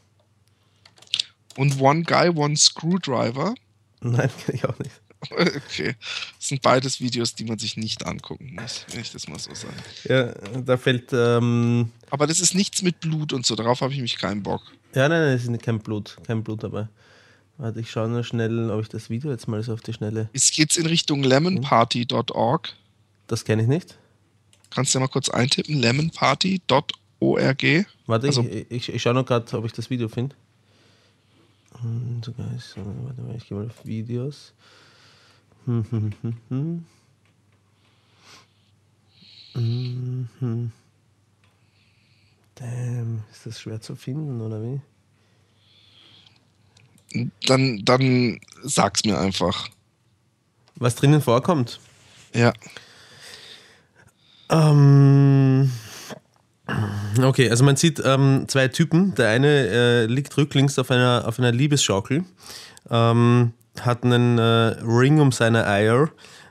Und One Guy, One Screwdriver?
Nein, kenne ich auch nicht.
Okay. Das sind beides Videos, die man sich nicht angucken muss, wenn ich das mal so sage.
Ja, da fällt.
Aber das ist nichts mit Blut und so, darauf habe ich mich keinen Bock.
Ja, nein, es ist kein Blut dabei. Warte, ich schaue nur schnell, ob ich das Video jetzt mal so auf die Schnelle.
Es geht in Richtung lemonparty.org.
Das kenne ich nicht.
Kannst du ja mal kurz eintippen, lemonparty.org.
Warte,
Also,
ich schaue noch gerade, ob ich das Video finde. Warte mal, ich gehe mal auf Videos. Damn, ist das schwer zu finden, oder wie?
dann sag's mir einfach.
Was drinnen vorkommt?
Ja.
Okay, also man sieht zwei Typen. Der eine liegt rücklings auf einer Liebesschaukel, hat einen Ring um seine Eier,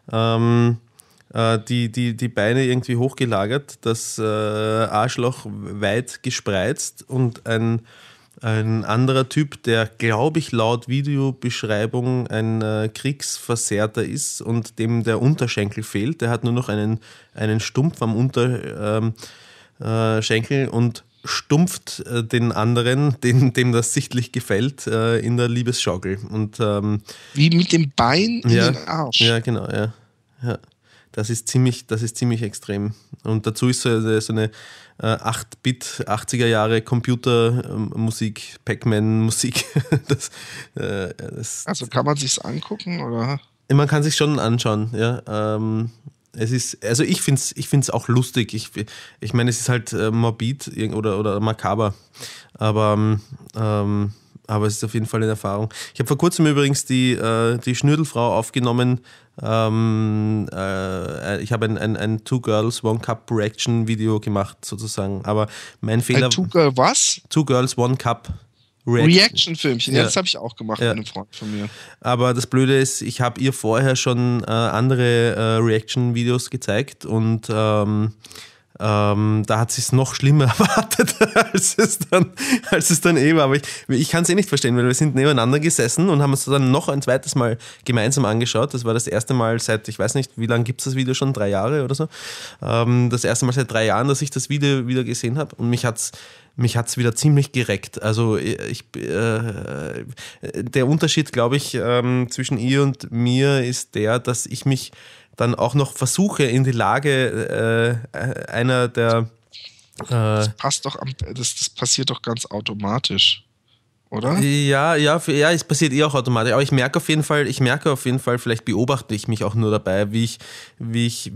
die Beine irgendwie hochgelagert, das Arschloch weit gespreizt und ein anderer Typ, der, glaube ich, laut Videobeschreibung ein Kriegsversehrter ist und dem der Unterschenkel fehlt. Der hat nur noch einen Stumpf am Unterschenkel und stumpft den anderen, dem das sichtlich gefällt, in der Liebesschaukel. Und,
Wie mit dem Bein in den Arsch.
Ja, genau, ja. Das ist ziemlich extrem. Und dazu ist so eine 8-Bit, 80er Jahre Computermusik, Pac-Man-Musik.
Also kann man sich's angucken, oder?
Man kann sich schon anschauen, ja. Es ist, also ich find's auch lustig. Ich meine, es ist halt morbid oder makaber. Aber es ist auf jeden Fall eine Erfahrung. Ich habe vor kurzem übrigens die Schnürdelfrau aufgenommen. Ich habe ein Two Girls, One Cup Reaction-Video gemacht, sozusagen. Aber mein Fehler.
Ein was?
Two Girls, One Cup
Reaction-Filmchen. Ja,
Ja.
das habe ich auch gemacht mit einem Freund von mir.
Aber das Blöde ist, ich habe ihr vorher schon andere Reaction-Videos gezeigt und da hat sie es noch schlimmer erwartet, als es dann war. Aber ich kann es nicht verstehen, weil wir sind nebeneinander gesessen und haben uns dann noch ein zweites Mal gemeinsam angeschaut. Das war das erste Mal seit, ich weiß nicht, wie lange gibt es das Video schon? 3 Jahre oder so. Das erste Mal seit 3 Jahren, dass ich das Video wieder gesehen habe. Und mich hat's wieder ziemlich gereckt. Also der Unterschied, glaube ich, zwischen ihr und mir ist der, dass ich mich dann auch noch versuche, in die Lage einer der...
Das passiert doch ganz automatisch, oder?
Ja, es passiert auch automatisch. Aber ich merke auf jeden Fall, vielleicht beobachte ich mich auch nur dabei, wie ich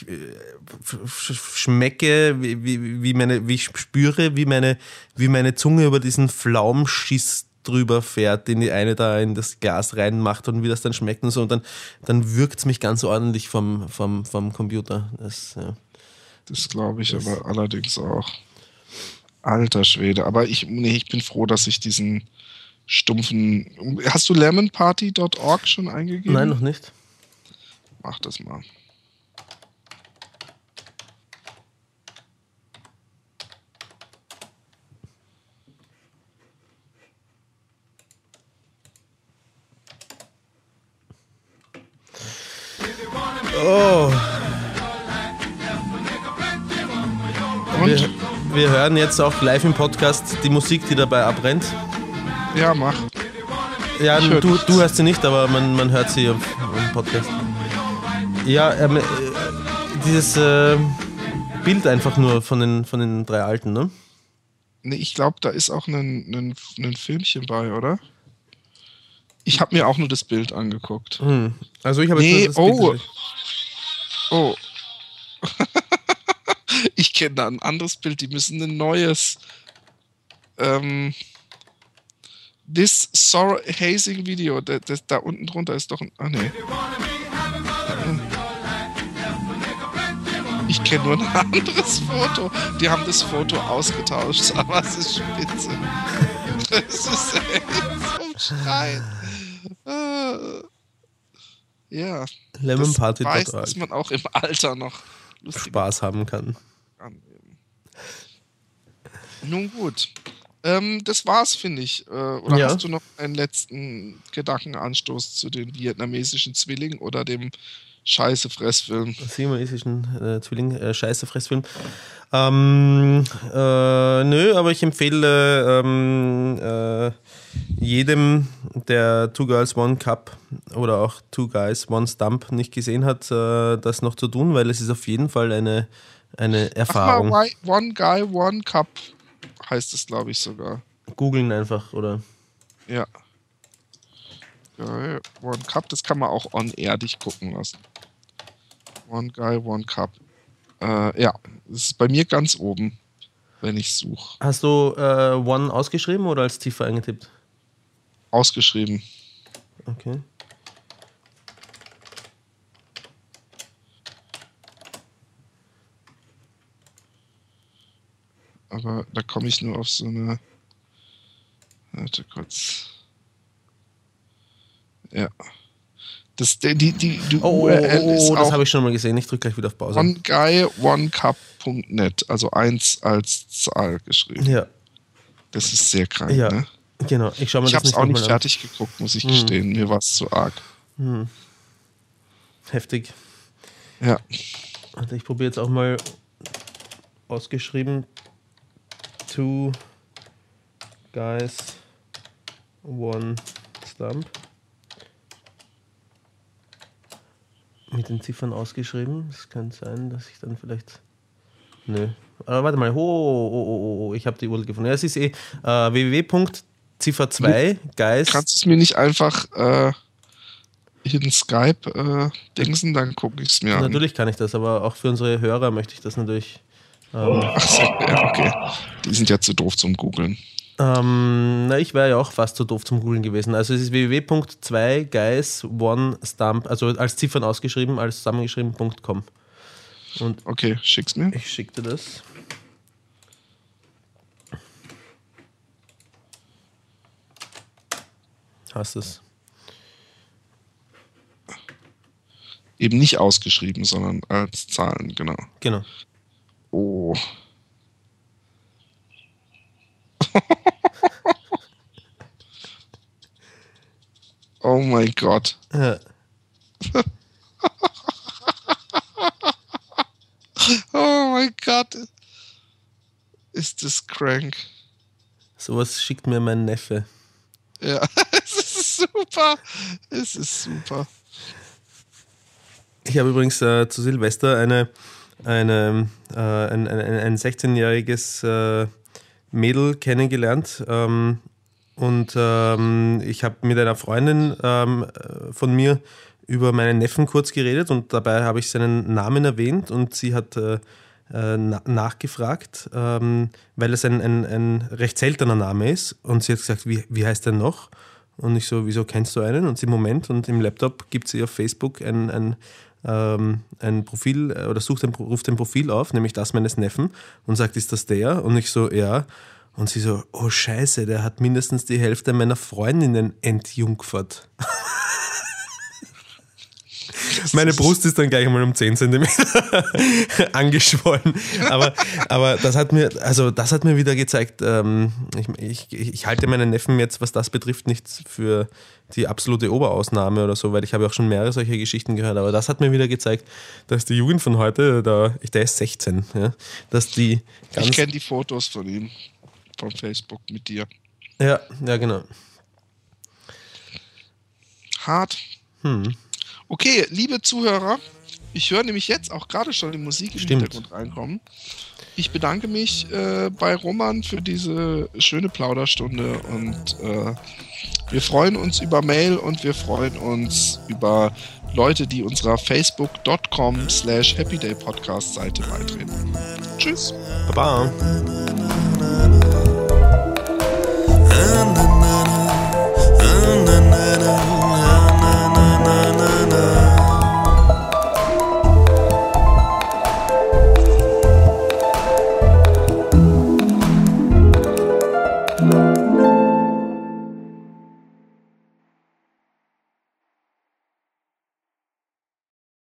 schmecke, wie ich spüre, wie meine Zunge über diesen Pflaum schießt drüber fährt, den die eine da in das Glas reinmacht und wie das dann schmeckt und so. Und dann wirkt es mich ganz ordentlich vom Computer. Das
glaube ich aber allerdings auch. Alter Schwede. Aber ich bin froh, dass ich diesen stumpfen... Hast du lemonparty.org schon eingegeben?
Nein, noch nicht.
Mach das mal.
Oh.
Und?
Wir hören jetzt auch live im Podcast die Musik, die dabei abbrennt.
Ja, mach.
Ja, du hörst sie nicht, aber man hört sie im Podcast. Ja, dieses Bild einfach nur von den 3 Alten, ne?
Nee, ich glaube, da ist auch ein Filmchen bei, oder? Ich habe mir auch nur das Bild angeguckt.
Also ich habe jetzt nur das Bild.
Oh. Ich kenne da ein anderes Bild, die müssen ein neues This Sorrow Hazing Video, das da unten drunter ist doch ein... Ah, nee. Ich kenne nur ein anderes Foto. Die haben das Foto ausgetauscht, aber es ist spitze. Es ist echt zum Schreien. Ja.
Lemon Party
weiß, dass man auch im Alter noch
Spaß haben kann.
Nun gut. Das war's, finde ich. Oder
Ja.
hast du noch einen letzten Gedankenanstoß zu den vietnamesischen Zwillingen oder dem Scheiße-Fressfilm?
Siamesischen Zwilling, Scheiße-Fressfilm. Nö, aber ich empfehle jedem, der Two Girls, One Cup oder auch Two Guys, One Stump nicht gesehen hat, das noch zu tun, weil es ist auf jeden Fall eine Erfahrung.
Mach mal One Guy, One Cup heißt es, glaube ich, sogar.
Googeln einfach, oder?
Ja. Guy, One Cup, das kann man auch on-air-dig gucken lassen. One Guy, One Cup. Ja, das ist bei mir ganz oben, wenn ich suche.
Hast du One ausgeschrieben oder als Ziffer eingetippt?
Ausgeschrieben.
Okay.
Aber da komme ich nur auf so eine... Warte kurz. Ja. Die URL ist
das
auch
habe ich schon mal gesehen. Ich drücke gleich wieder auf Pause.
oneguyOnecup.net, also 1 als Zahl geschrieben.
Ja.
Das ist sehr krank,
Ja,
ne?
genau. Ich
habe es auch nicht fertig geguckt, muss ich gestehen. Mir war es zu arg.
Heftig.
Ja.
Also ich probiere jetzt auch mal ausgeschrieben Two Guys, One Stump. Mit den Ziffern ausgeschrieben. Es kann sein, dass ich dann vielleicht... Nö. Aber warte mal. Ich habe die URL gefunden. Ja, es ist www.ziffer 2 Guys.
Kannst du es mir nicht einfach in Skype dingsen, dann gucke ich es mir an.
Natürlich kann ich das, aber auch für unsere Hörer möchte ich das natürlich...
Ach so, ja, okay. Die sind ja zu doof zum Googeln.
Ich wäre ja auch fast zu doof zum Googlen gewesen. Also es ist www.2guys1stump, also als Ziffern ausgeschrieben, als zusammengeschrieben.com. Und
okay, schick's mir.
ich schicke dir das. Hast es?
Eben nicht ausgeschrieben, sondern als Zahlen, genau.
Genau.
Oh. Oh mein Gott.
Ja.
Oh mein Gott. Ist das crank.
Sowas schickt mir mein Neffe.
Ja, es ist super. Es ist super.
Ich habe übrigens zu Silvester ein 16-jähriges Mädel kennengelernt. Und ich habe mit einer Freundin von mir über meinen Neffen kurz geredet und dabei habe ich seinen Namen erwähnt und sie hat nachgefragt, weil es ein recht seltener Name ist und sie hat gesagt, wie heißt der noch? Und ich so, wieso kennst du einen? Und sie, Moment, und im Laptop gibt sie auf Facebook ein Profil oder ruft ein Profil auf, nämlich das meines Neffen und sagt, ist das der? Und ich so, ja. Und sie so, oh Scheiße, der hat mindestens die Hälfte meiner Freundinnen entjungfert. Meine Brust ist dann gleich einmal um 10 cm angeschwollen. Aber das hat mir wieder gezeigt, ich halte meinen Neffen jetzt, was das betrifft, nicht für die absolute Oberausnahme oder so, weil ich habe auch schon mehrere solche Geschichten gehört, aber das hat mir wieder gezeigt, dass die Jugend von heute, der ist 16, ja, dass die ganz...
Ich kenne die Fotos von ihm, von Facebook mit dir.
Ja, genau.
Hart. Okay, liebe Zuhörer, ich höre nämlich jetzt auch gerade schon die Musik im Hintergrund reinkommen. Ich bedanke mich bei Roman für diese schöne Plauderstunde und wir freuen uns über Mail und wir freuen uns über Leute, die unserer facebook.com/happydaypodcast-Seite beitreten. Tschüss.
Baba.